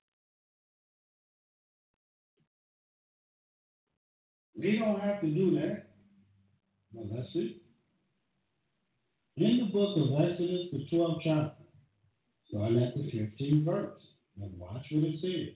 We don't have to do that. But let's see. In the book of Exodus, the 12th chapter, starting at the 15th verse, now watch what it says.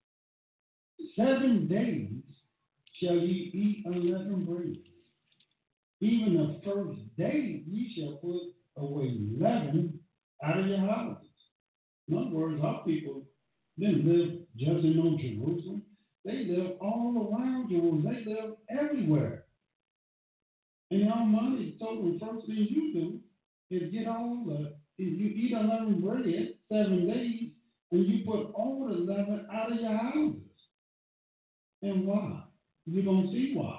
7 days shall ye eat unleavened bread. Even the first day ye shall put away leaven out of your houses. In other words, our people didn't live just in Jerusalem. They live all around Jerusalem. They live everywhere. And Almighty told them, first thing you do is get all the, if you eat unleavened bread 7 days, and you put all the leaven out of your houses. And why? You're going to see why.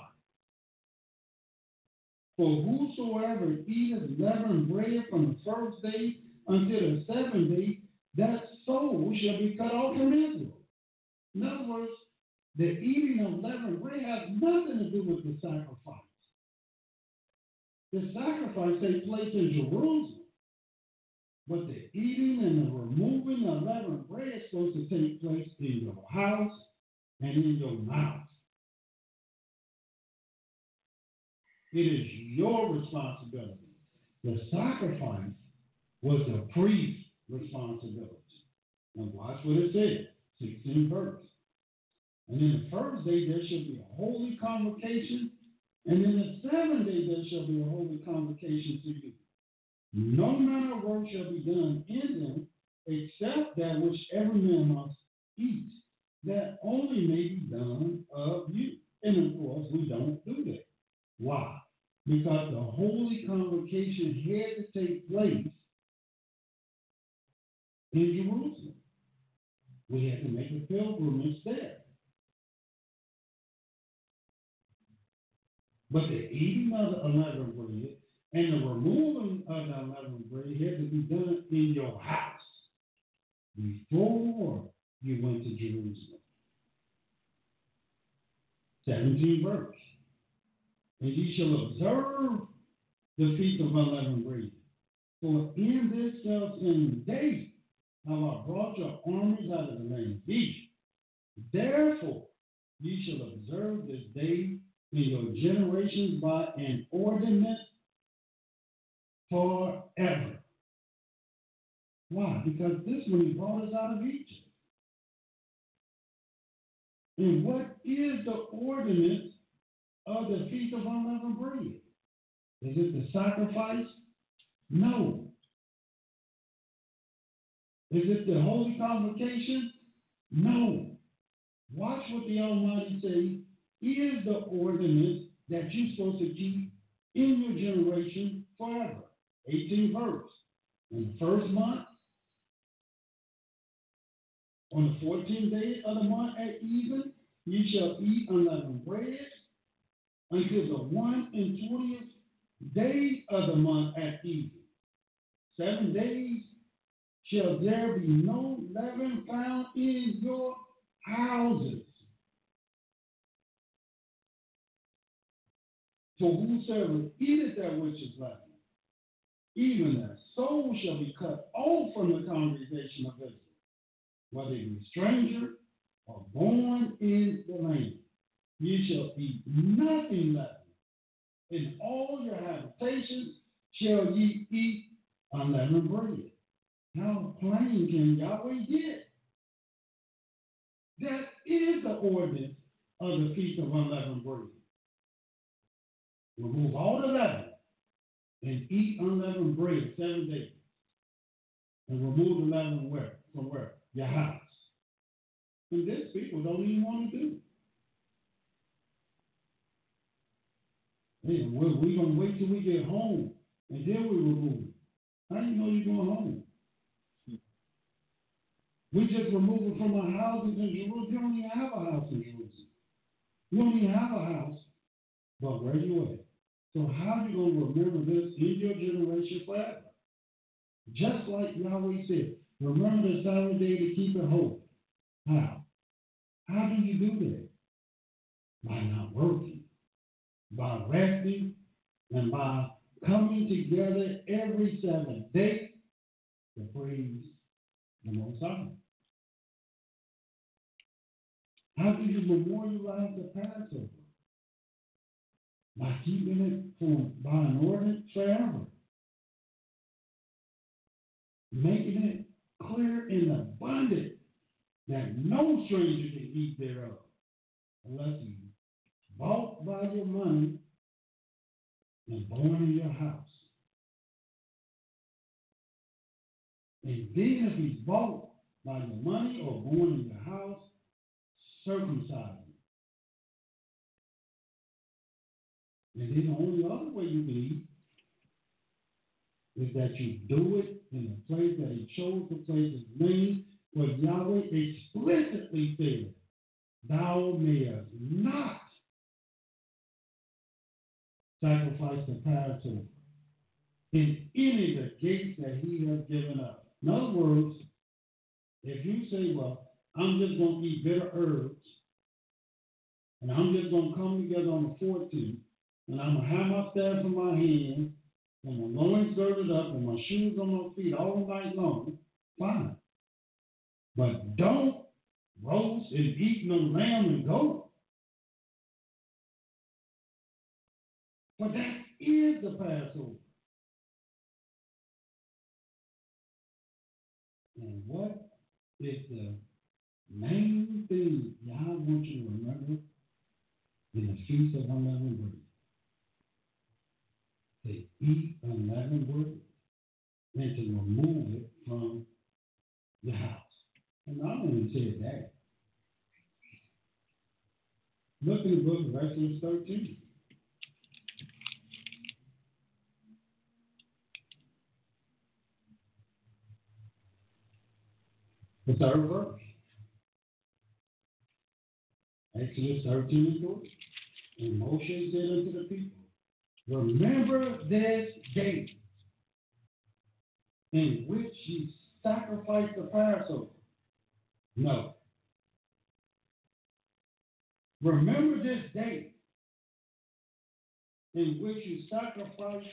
For whosoever eateth leavened bread from the first day until the 7th day, that soul shall be cut off from Israel. In other words, the eating of leavened bread has nothing to do with the sacrifice. The sacrifice takes place in Jerusalem. But the eating and the removing of leavened bread is supposed to take place in your house and in your mouth. It is your responsibility. The sacrifice was the priest's responsibility. Now watch what it says, 16th verse. And in the first day there shall be a holy convocation, and in the 7th day there shall be a holy convocation to you. No manner of work shall be done in them, except that which every man must eat, that only may be done of you. And of course, we don't do that. Why? Because the holy convocation had to take place in Jerusalem. We had to make a pilgrimage there. But the eating of the unleavened bread and the removing of the unleavened bread had to be done in your house before you went to Jerusalem. 17th verse. And ye shall observe the feast of unleavened bread. For in this selfsame day have I brought your armies out of the land of Egypt. Therefore ye shall observe this day in your generations by an ordinance forever. Why? Because this one he brought us out of Egypt. And what is the ordinance of the Feast of Unleavened Bread? Is it the sacrifice? No. Is it the holy convocation? No. Watch what the Almighty says is the ordinance that you're supposed to keep in your generation forever. 18th verse. In the first month, on the 14th day of the month at even, ye shall eat unleavened bread until the 21st day of the month at even. 7 days shall there be no leaven found in your houses. For whosoever eateth that which is leavened, even that soul shall be cut off from the congregation of Israel, whether he be stranger or born in the land. Ye shall eat nothing leavened. In all your habitations shall ye eat unleavened bread. How plain can Yahweh get? That is the ordinance of the Feast of Unleavened Bread. Remove all the leaven and eat unleavened bread 7 days. And remove the leaven where? From where? Your house. And this people don't even want to do. Hey, we're going to wait till we get home and then we remove it. How do you know you're going home? We just remove it from our houses in Jerusalem. You don't even have a house in Jerusalem. You don't even have a house. But where you at? So how are you going to remember this in your generation forever? Just like Yahweh said, remember the Sabbath day to keep it holy. How? How do you do that? By not working, by resting, and by coming together every 7th day to praise the Most High. How do you memorialize the Passover? By keeping it by an ordinance forever. Making it clear and abundant that no stranger can eat thereof unless you bought by your money and born in your house. And then if he's bought by your money or born in your house, circumcise him. And then the only other way you can eat is that you do it in the place that he chose to place his name, for Yahweh explicitly said, thou mayest not sacrifice the Passover in any of the gates that he has given us. In other words, if you say, well, I'm just going to eat bitter herbs, and I'm just going to come together on the 14th, and I'm going to have my staff in my hand, and my loins girded up, and my shoes on my feet all night long, fine. But don't roast and eat no lamb and goat. For that is the Passover. And what is the main thing Yah wants you to remember in the Feast of Unleavened Bread? To eat unleavened bread and to remove it from the house. And not only said that, look in the book of Exodus 13. The 3rd verse. Exodus 13 and 3. And Moshe said unto the people, remember this day in which ye sacrificed the Passover. No. Remember this day in which you sacrificed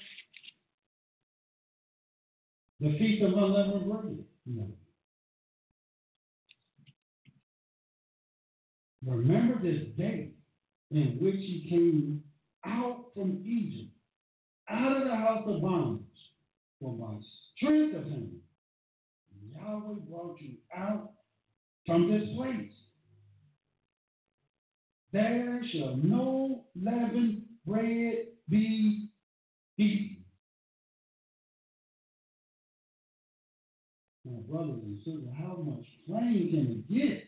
the Feast of Unleavened Bread. No. Remember this day in which ye came out from Egypt, out of the house of bondage, for by strength of him, Yahweh brought you out from this place. There shall no leavened bread be eaten. Now, brothers and sisters, how much plain can it get?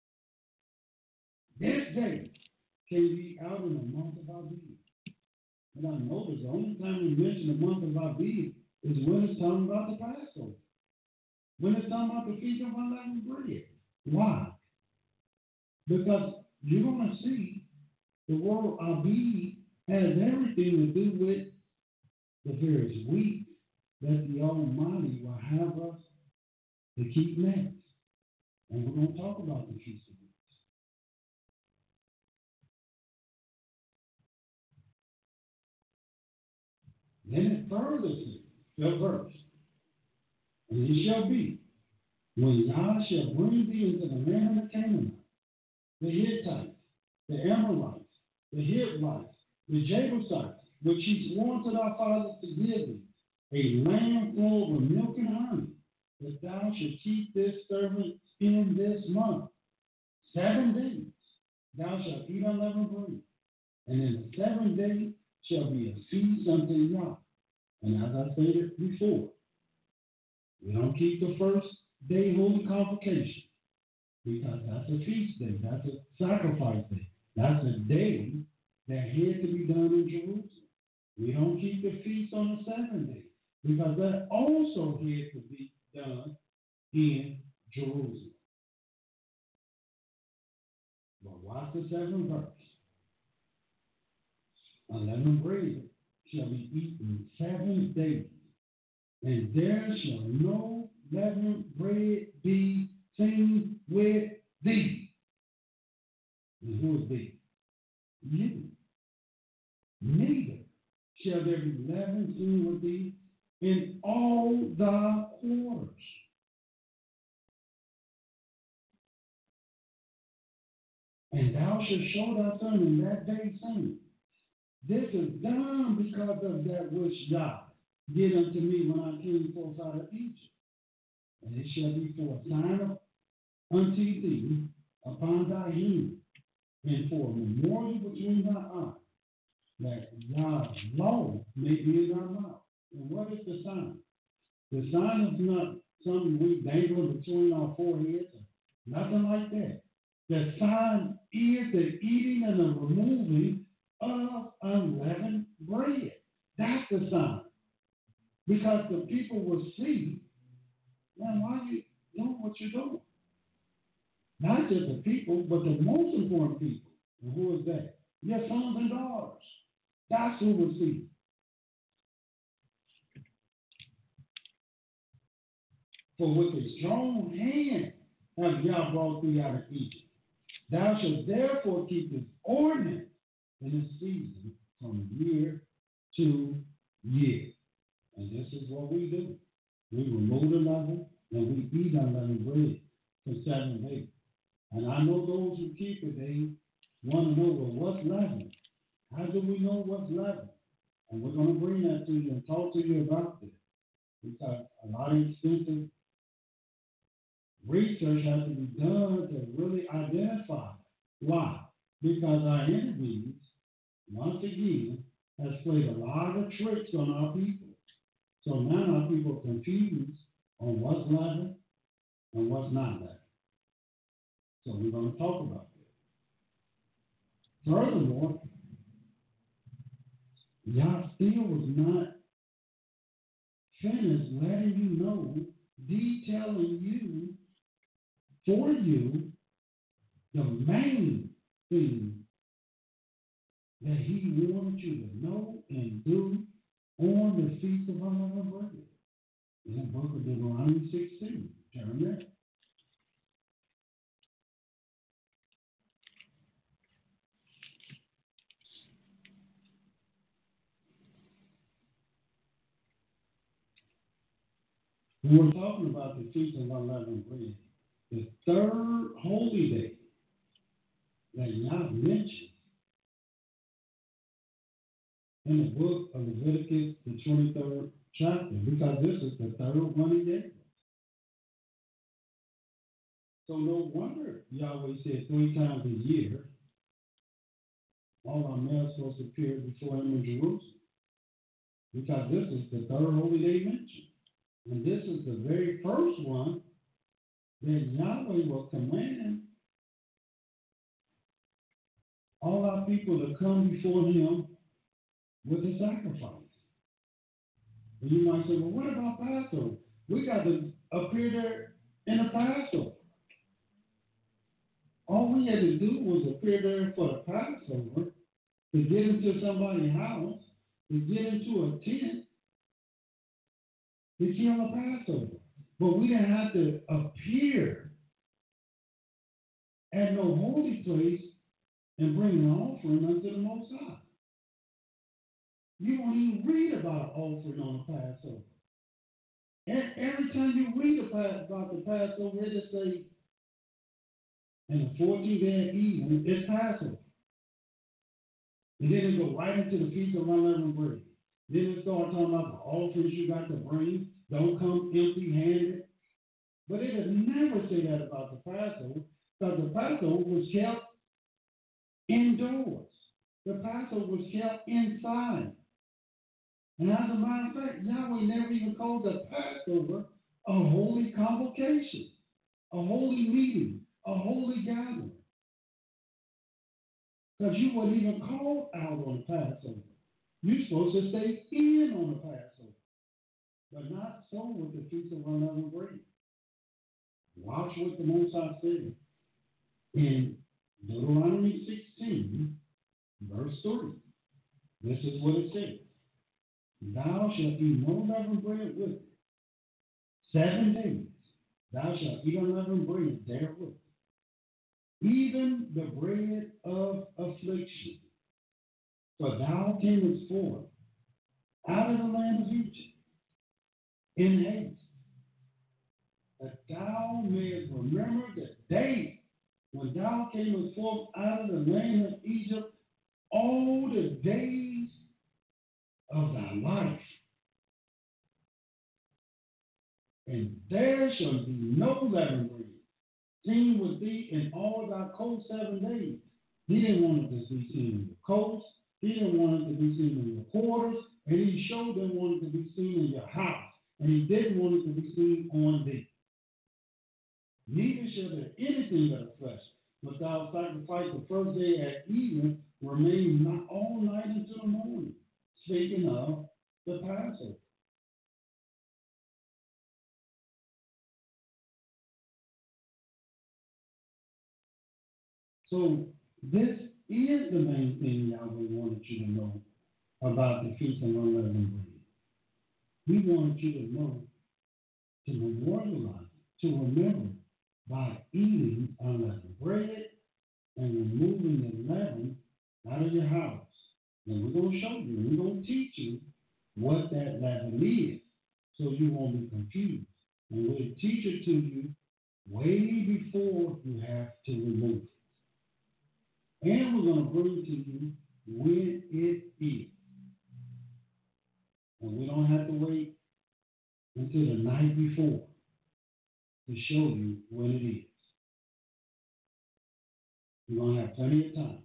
This day came ye out in the month of Abib. And I noticed the only time we mention the month of Abib is when it's talking about the Passover. When it's talking about the Feast of Unleavened Bread. Why? Because you're going to see the word Abib has everything to do with the various weeks that the Almighty will have us to keep next. And we're going to talk about the Feast of Weeks. Then it further says, the verse, and it shall be, when Yah shall bring thee into the land of the Canaanites, the Hittites, the Amorites, the Hittites, the Jebusites, which he swore to thy fathers to give thee, a land full of milk and honey, that thou shalt keep this servant in this month. 7 days thou shalt eat unleavened bread, and in the 7th day shall be a feast unto Yah. And as I stated before, we don't keep the first day holy convocation because that's a feast day, that's a sacrifice day, that's a day that had to be done in Jerusalem. We don't keep the feast on the 7th day because that also had to be done in Jerusalem. But watch the 7th verse. Unleavened bread shall be eaten 7 days, and there shall no leavened bread be seen with thee. And who is thee? You. Neither shall there be leaven seen with thee in all thy quarters. And thou shalt show thy son in that day, saying, this is done because of that which God did unto me when I came forth out of Egypt. And it shall be for a sign unto thee upon thy hand, and for a memorial between thy eyes, that God's law may be in thy mouth. And what is the sign? The sign is not something we dangle between our foreheads, nothing like that. The sign is the eating and the removing of unleavened bread. That's the sign. Because the people will see, man, why are you doing what you're doing? Not just the people, but the most important people. And who is that? Your sons and daughters. That's who will see. For with a strong hand have Yah brought thee out of Egypt. Thou shalt therefore keep this ordinance in the season from year to year. And this is what we do. We remove the leaven and we eat unleavened bread for 7 days. And I know those who keep it, they want to know, well, what's leaven? How do we know what's leaven? And we're going to bring that to you and talk to you about this. Because a lot of extensive research has to be done to really identify. Why? Because our enemies, once again, has played a lot of tricks on our people. So now our people are confused on what's leaven and what's not leaven. So we're going to talk about that. Furthermore, Yah still was not finished letting you know, detailing you, for you, the main thing that he wanted you to know and do on the Feast of Unleavened Bread. In the book of Deuteronomy 16. Turn there. We're talking about the Feast of Unleavened Bread, the third holy day that Yah mentioned in the book of Leviticus, the 23rd chapter, because this is the third one he gave us. So no wonder Yahweh said 3 times a year, all our males supposed to appear before him in Jerusalem, because this is the third holy day mentioned. And this is the very first one that Yahweh will command all our people to come before him with the sacrifice. And you might say, well, what about Passover? We got to appear there in the Passover. All we had to do was appear there for the Passover, to get into somebody's house, to get into a tent, to kill a Passover. But we didn't have to appear at no holy place and bring an offering unto the Most High. You won't even read about an offering on the Passover. And every time you read about the Passover, it'll say, and the 14th day of evening is Passover. And then it go right into the Feast of Unleavened Bread. Then it start talking about the offerings you got to bring. Don't come empty-handed. But it'll never say that about the Passover, because the Passover was kept indoors. The Passover was kept inside. And as a matter of fact, Yahweh never even called the Passover a holy convocation, a holy meeting, a holy gathering. Because you weren't even called out on the Passover. You're supposed to stay in on the Passover. But not so with the Feast of Unleavened Bread. Watch what the Most High said in Deuteronomy 16, verse 3. This is what it says. Thou shalt eat no leavened bread with it. 7 days thou shalt eat unleavened bread therewith. Even the bread of affliction. For thou camest forth out of the land of Egypt in haste, that thou mayest remember the day when thou camest forth out of the land of Egypt, all the days of thy life. And there shall be no leavened bread seen with thee in all thy coast 7 days. He didn't want it to be seen in the coast. He didn't want it to be seen in your quarters. And he showed them wanted to be seen in your house. And he didn't want it to be seen on thee. Neither shall there anything of the flesh, but thou sacrifice the first day at evening, remain not all night until the morning. Speaking of the Passover. So this is the main thing Yahweh wanted you to know about the Feast of Unleavened Bread. We wanted you to know, to memorialize, to remember by eating unleavened bread and removing the leaven out of your house. And we're going to show you, we're going to teach you what that leaven is so you won't be confused. And we'll teach it to you way before you have to remove it. And we're going to bring it to you when it is. And we don't have to wait until the night before to show you when it is. We're going to have plenty of time.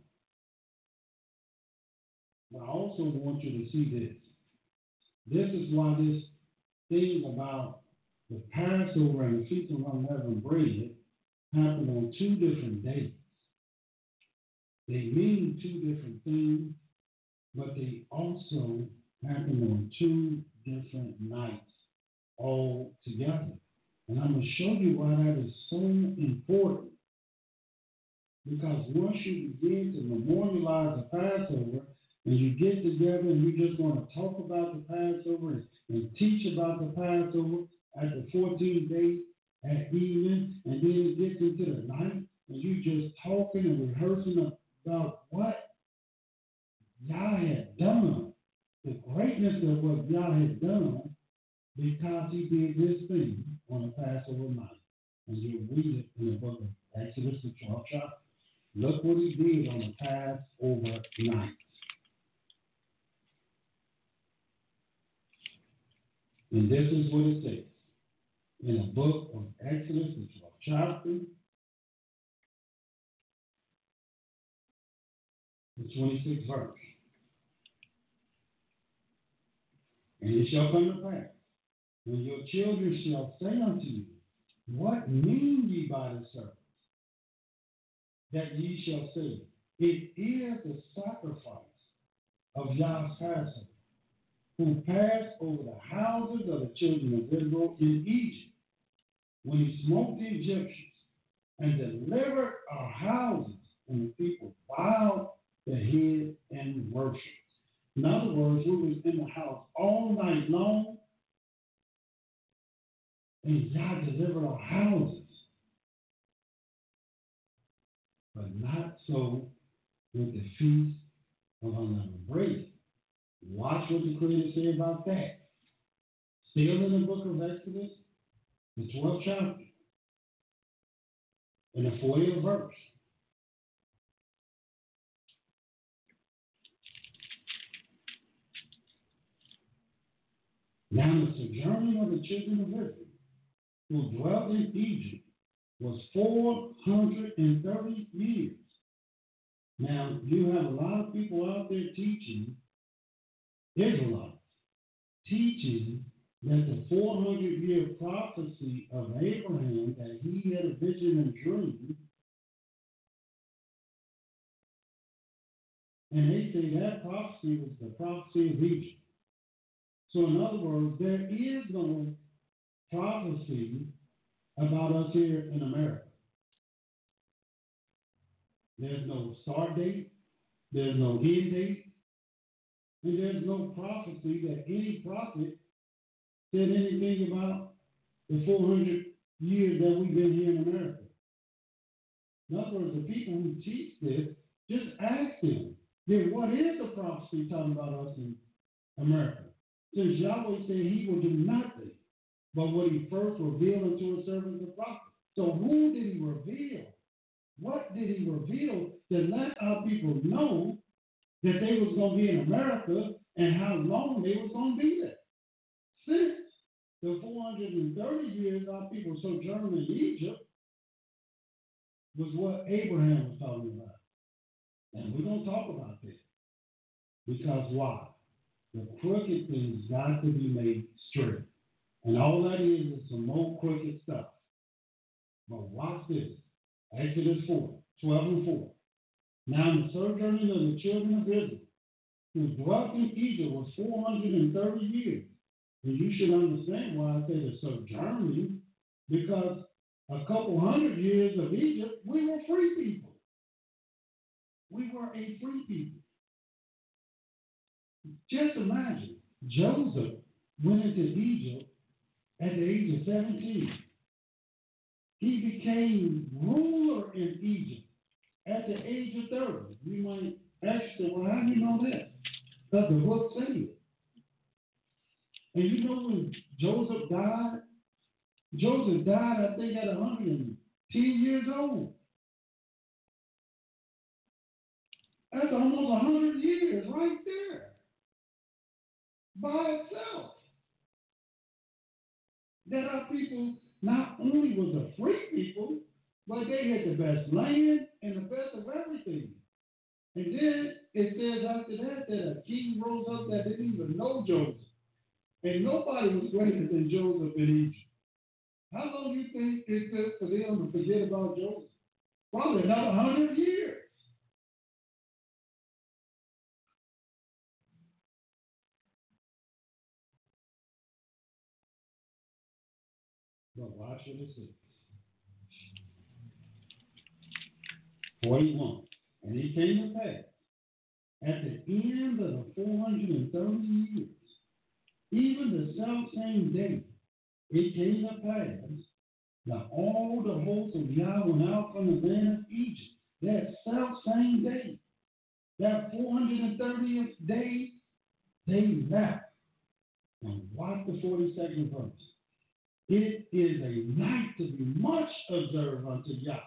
But I also want you to see this. This is why this thing about the Passover and the Feast of Unleavened Bread happened on 2 different days. They mean 2 different things, but they also happen on 2 different nights all together. And I'm going to show you why that is so important. Because once you begin to memorialize the Passover, and you get together and you just want to talk about the Passover and teach about the Passover at the 14th day at evening, and then it gets into the night, and you just talking and rehearsing about what Yah had done, the greatness of what Yah had done, because he did this thing on the Passover night. And you read it in the book of Exodus, the 12th chapter. Look what he did on the Passover night. And this is what it says in the book of Exodus, the 12th chapter, the 26th verse. And it shall come to pass, when your children shall say unto you, what mean ye by the service? That ye shall say, it is the sacrifice of Yah's Passover, who passed over the houses of the children of Israel in Egypt, when he smote the Egyptians and delivered our houses, and the people bowed their head and worshiped. In other words, we was in the house all night long, and Yah delivered our houses. But not so with the feast of unleavened bread. Watch what the Creator said about that. Still in the book of Exodus, the 12th chapter, in the 40th verse. Now the sojourning of the children of Israel, who dwelt in Egypt, was 430 years. Now, you have a lot of people out there teaching, Israelites, teaching that the 400-year prophecy of Abraham, that he had a vision and dream, and they say that prophecy was the prophecy of Egypt. So in other words, there is no prophecy about us here in America. There's no start date, there's no end date, and there's no prophecy that any prophet said anything about the 400 years that we've been here in America. In other words, the people who teach this, just ask them, then what is the prophecy talking about us in America? Since Yahweh said he will do nothing but what he first revealed unto his servants the prophet. So who did he reveal? What did he reveal to let our people know that they was going to be in America and how long they was going to be there? Since the 430 years our people sojourned in Egypt was what Abraham was talking about. And we're going to talk about this. Because why? The crooked things got to be made straight. And all that is some more crooked stuff. But watch this. Exodus 4, 12 and 4. Now the sojourning of the children of Israel, who dwelt in Egypt, was 430 years. And you should understand why I say the sojourning, because a couple hundred years of Egypt, we were free people. We were a free people. Just imagine, Joseph went into Egypt at the age of 17. He became ruler in Egypt at the age of 30. You might ask yourself, well, how do you know that? Because the book says it. And you know when Joseph died? Joseph died, I think, at 110 years old. That's almost 100 years right there. By itself. That our people not only was a free people, but they had the best land and the best of everything. And then it says after that that a king rose up that didn't even know Joseph. And nobody was greater than Joseph in Egypt. How long do you think it took for them to forget about Joseph? Probably another 100 years. But watch what it says. 41. And it came to pass, at the end of the 430 years, even the self-same day, it came to pass that all the hosts of Yah went out from the land of Egypt. That self-same day, that 430th day, they left. And watch the 42nd verse. It is a night to be much observed unto Yah,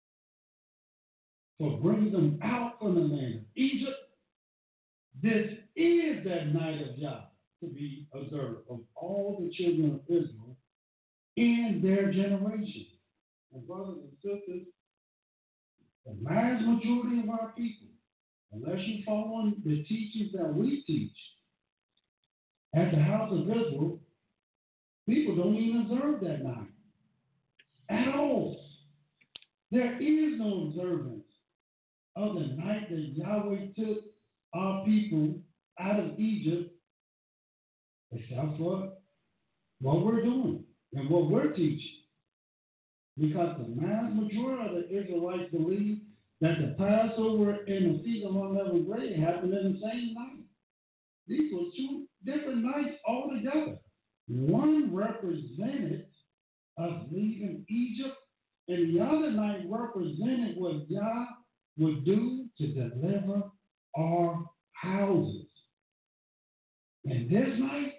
for bringing them out from the land of Egypt. This is that night of Yah to be observed of all the children of Israel in their generation. And brothers and sisters, the vast majority of our people, unless you follow the teachings that we teach at the house of Israel, people don't even observe that night at all. There is no observance of the night that Yahweh took our people out of Egypt except for what we're doing and what we're teaching. Because the mass majority of the Israelites believe that the Passover and the Feast of Unleavened Bread happened in the same night. These were two different nights altogether. One represented us leaving Egypt, and the other night represented what God would do to deliver our houses. And this night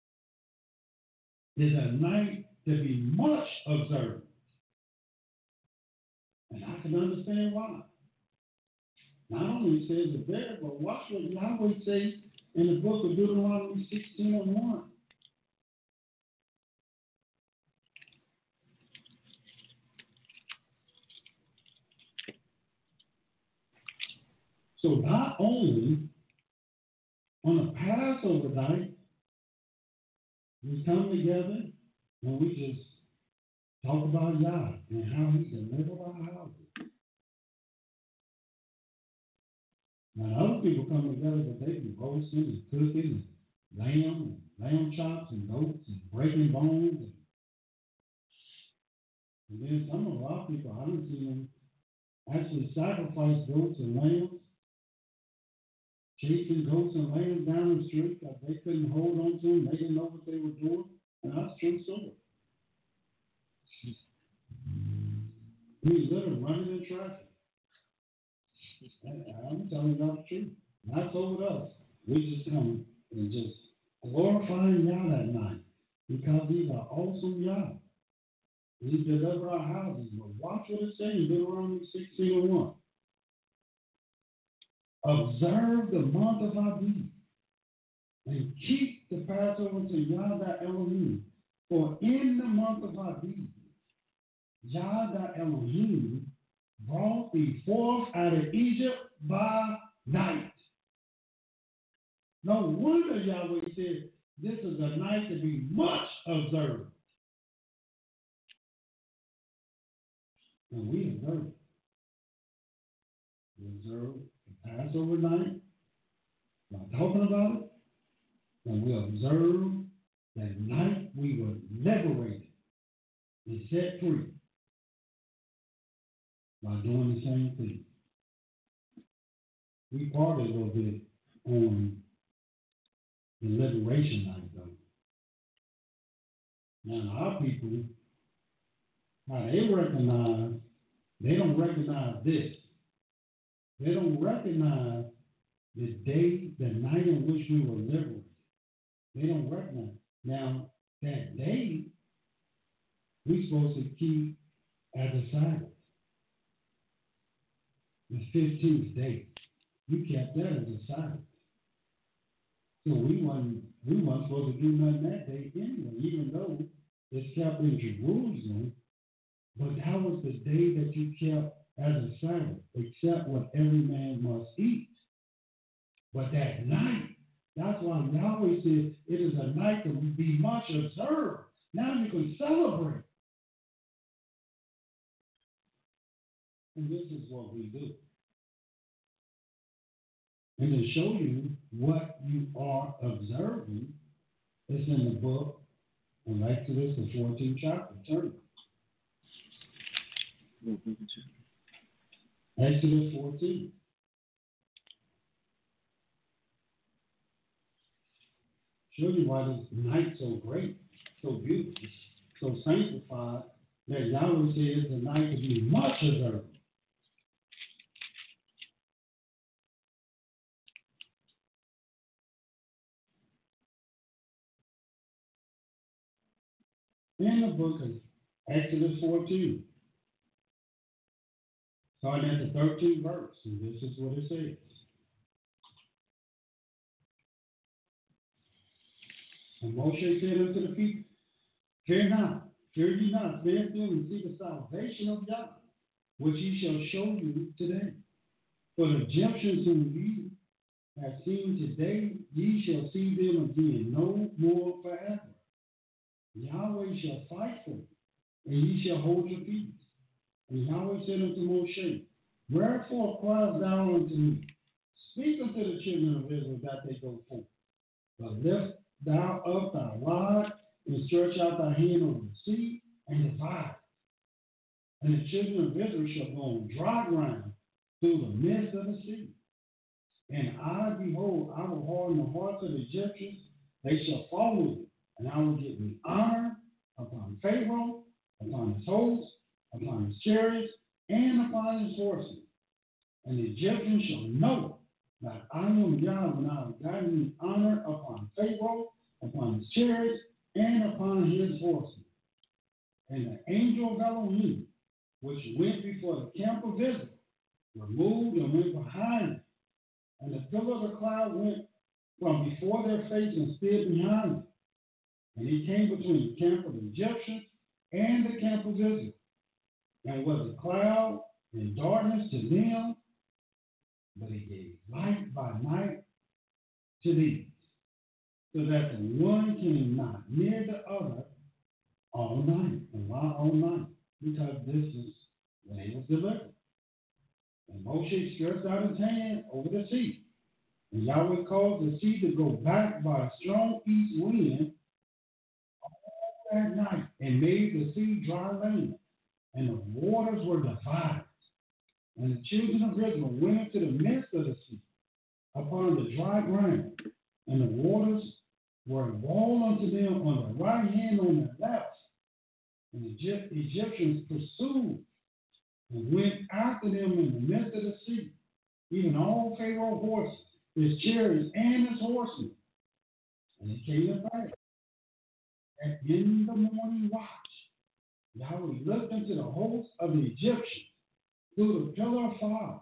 is a night to be much observed. And I can understand why. Not only says it there, but watch what Yahweh says in the book of Deuteronomy 16:1. So not only on a Passover night, we come together and we just talk about Yah and how He delivered our houses. Now, other people come together, but they be roasting and cooking and lamb chops and goats and breaking bones. And then some of our people, I don't see them actually sacrifice goats and lambs, chasing goats and lambs down the street because they couldn't hold on to them. They didn't know what they were doing. And that's true story. We literally running in traffic. I'm telling you the truth. Not so with us. We just come and just glorifying Yah that night because these are awesome Yah. We deliver our houses. But watch what it says in Deuteronomy 16:1. Observe the month of Abib and keep the Passover to Yah thy Elohim. For in the month of Abib, Yah thy Elohim brought thee forth out of Egypt by night. No wonder Yahweh says this is a night to be much observed. And we observe it. We observe the Passover night. We're talking about it. And we observe that night we were liberated and set free by doing the same thing. We parted a little bit on the liberation night, though. Now, our people, how they recognize, they don't recognize this. They don't recognize the day, the night in which we were liberated. They don't recognize. Now, that day, we're supposed to keep as a Sabbath. The 15th day. We kept that as a Sabbath. So we weren't supposed to do nothing that day anyway, even though it's kept in Jerusalem. But that was the day that you kept as a Sabbath, except what every man must eat. But that night, that's why Yahweh says it is a night to be much observed. Now you can celebrate. And this is what we do. And to show you what you are observing, it's in the book of Exodus, the 14th chapter. Turn. Exodus 14. Show you why this night's so great, so beautiful, so sanctified, that Yahweh says the night to be much observed. In the book of Exodus 14, starting at the 13th verse, and this is what it says. And Moshe said unto the people, fear ye not, stand still and see the salvation of Yah, which he shall show you today. For the Egyptians whom ye have seen today, ye shall see them again no more forever. Yahweh shall fight for you, and ye shall hold your peace. And Yahweh said unto Moshe, wherefore criest thou unto me? Speak unto the children of Israel that they go forth. But lift thou up thy rod and stretch out thy hand over the sea and divide. And the children of Israel shall go on dry ground through the midst of the sea. And I, behold, I will harden the hearts of the Egyptians. They shall follow me, and I will give me honor upon Pharaoh, upon his hosts, upon his chariots, and upon his horses. And the Egyptians shall know that I am Yahweh when I have gotten me honor upon Pharaoh, upon his chariots, and upon his horses. And the angel of Elohim, which went before the camp of Israel, removed and went behind them. And the pillar of the cloud went from before their face and stood behind them. And he came between the camp of the Egyptians and the camp of Israel. And was a cloud and darkness to them, but he gave light by night to these, so that the one came not near the other all night. And why all night? Because this is when he was delivered. And Moshe stretched out his hand over the sea. And Yahweh caused the sea to go back by a strong east wind all that night, and made the sea dry land, and the waters were divided. And the children of Israel went into the midst of the sea upon the dry ground, and the waters were a wall unto them on the right hand and on the left. And the Egyptians pursued and went after them in the midst of the sea, even all Pharaoh's horses, his chariots, and his horsemen. And it came to pass that in the morning watch, Yahweh looked into the host of the Egyptians through the pillar of fire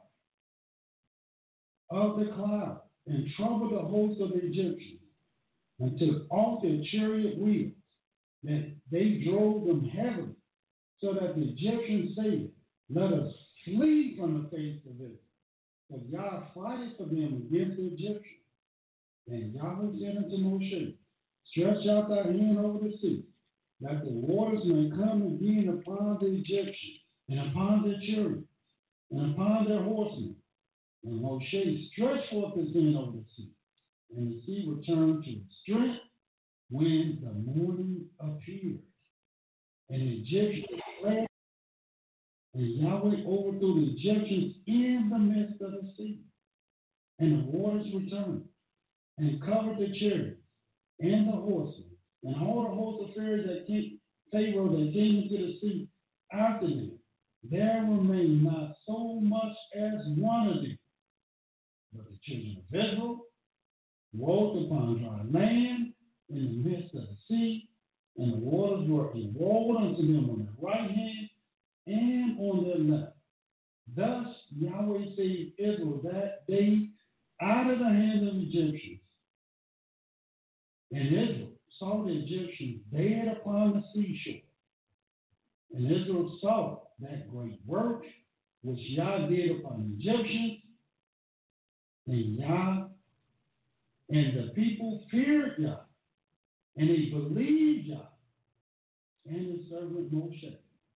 of the cloud, and troubled the host of the Egyptians, and took off their chariot wheels, that they drove them heavily, so that the Egyptians said, let us flee from the face of Israel. For Yah fighteth for them against the Egyptians. And Yahweh said unto Moshe, stretch out thy hand over the sea, that the waters may come again upon the Egyptians, and upon their chariots, and upon their horsemen. And Moshe stretched forth his hand over the sea, and the sea returned to its strength when the morning appeared. And the Egyptians fled, and Yahweh overthrew the Egyptians in the midst of the sea. And the waters returned, and covered the chariots, and the horses, and all the hosts of Pharaoh that came into the sea after them. There remained not so much as one of them. But the children of Israel walked upon dry land in the midst of the sea, and the waters were a wall unto them on their right hand and on their left. Thus Yahweh saved Israel that day out of the hand of the Egyptians. And Israel saw the Egyptians dead upon the seashore. And Israel saw that great work which Yah did upon the Egyptians. And Yah and the people feared Yah, and they believed Yah and his servant Moshe.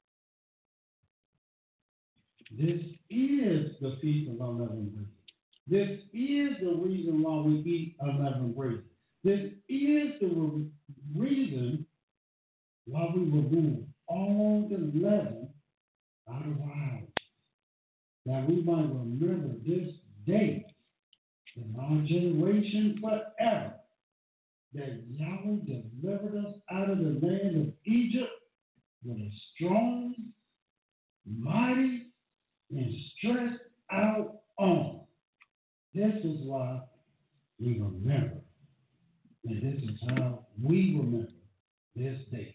This is the feast of unleavened bread. This is the reason why we eat unleavened bread. This is the reason why we remove all the leaven out of our house, that we might remember this day in our generation forever, that Yahweh delivered us out of the land of Egypt with a strong, mighty, and stretched out arm. This is why we remember. And this is how we remember this day.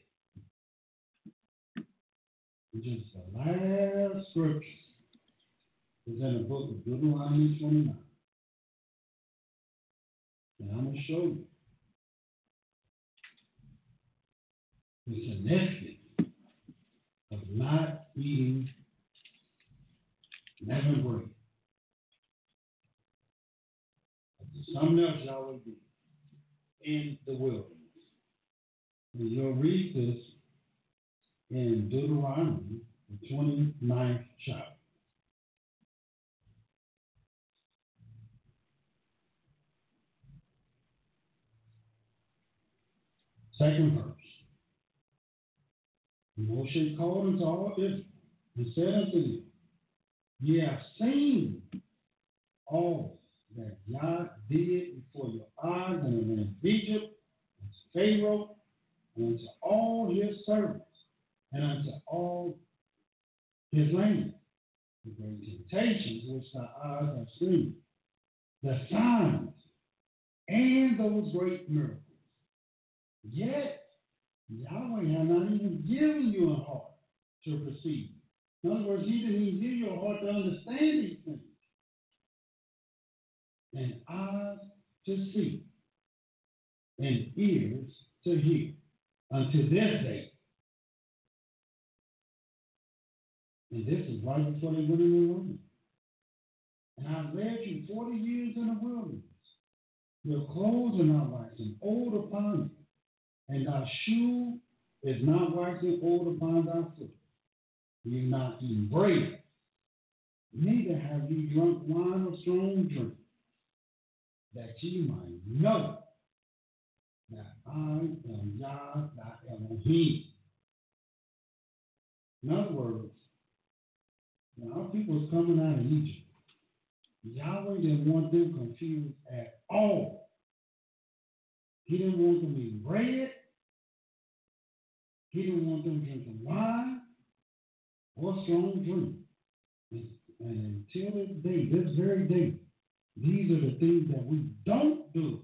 Which is the last scripture. Is in the book of Deuteronomy 29. And I'm going to show you the significance of not eating leavened bread. There's something else y'all will do in the wilderness. And you'll read this in Deuteronomy, the 29th chapter. Second verse. Moshe called unto all Israel and said unto them, Ye have seen all that Yah did before your eyes in the land of Egypt, and to Pharaoh, and unto all his servants, and unto all his land, the great temptations which thy eyes have seen, the signs, and those great miracles. Yet Yahweh has not even given you a heart to perceive. In other words, he didn't even give you a heart to understand these things, and eyes to see, and ears to hear, unto this day. And this is right before they went in the wilderness. And I led you 40 years in the wilderness. Your clothes are not waxing old upon you, and thy shoe is not waxing old upon thy foot. You have not eaten bread, neither have you drunk wine or strong drink, that ye might know that I am Yah thy Elohim. In other words, when our people was coming out of Egypt, Yahweh didn't want them confused at all. He didn't want them eating bread. He didn't want them drinking wine or strong drink. And until this day, this very day, these are the things that we don't do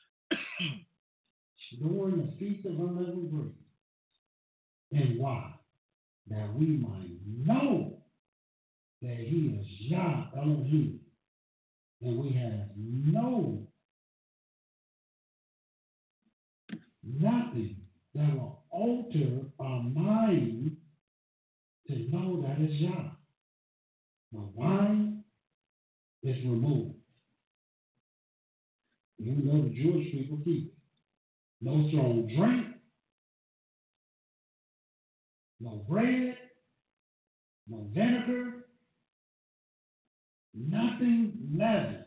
during the Feast of Unleavened Bread. And why? That we might know that he is Yah Elohim. And we have nothing that will alter our mind to know that it's Yah. The wine is removed. Even though the Jewish people keep it. No strong drink, no bread, no vinegar, nothing leavened.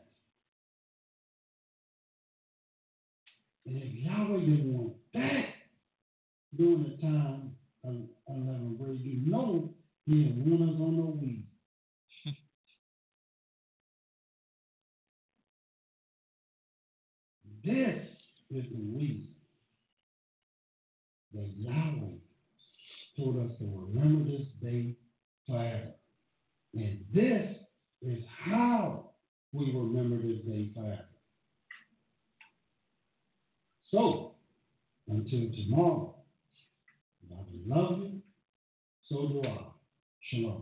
And if Yahweh didn't want that during the time of unleavened bread, you know he didn't want us on no weed. This is the reason that Yahweh told us to remember this day forever. And this is how we remember this day forever. So, until tomorrow, I love you, so do I. Shalom.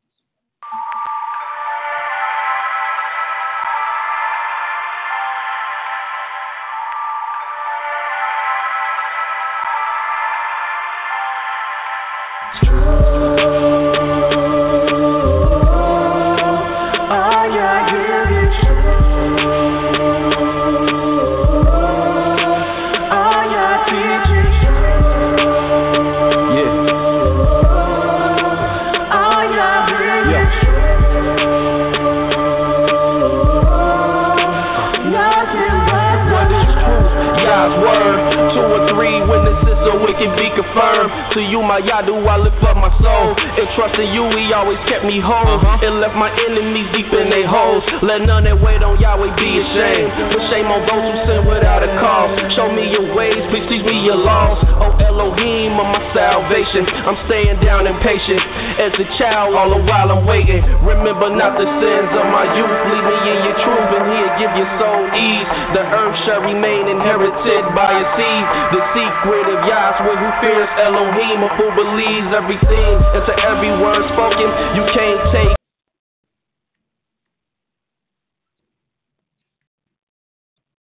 To you, my Yadu, I lift up my soul. And trusting you, he always kept me whole. And left my enemies deep in their holes. Let none that wait on Yahweh be ashamed. But shame on those who sin without a cause. Show me your ways, please teach me your laws. Oh Elohim of my salvation, I'm staying down impatient. As a child, all the while I'm waiting. Remember not the sins of my youth. Lead me in your truth, and he'll give your soul ease. The earth shall remain inherited by a seed. The secret of Yahweh who fears Elohim, a fool believes everything. And to every word spoken, you can't take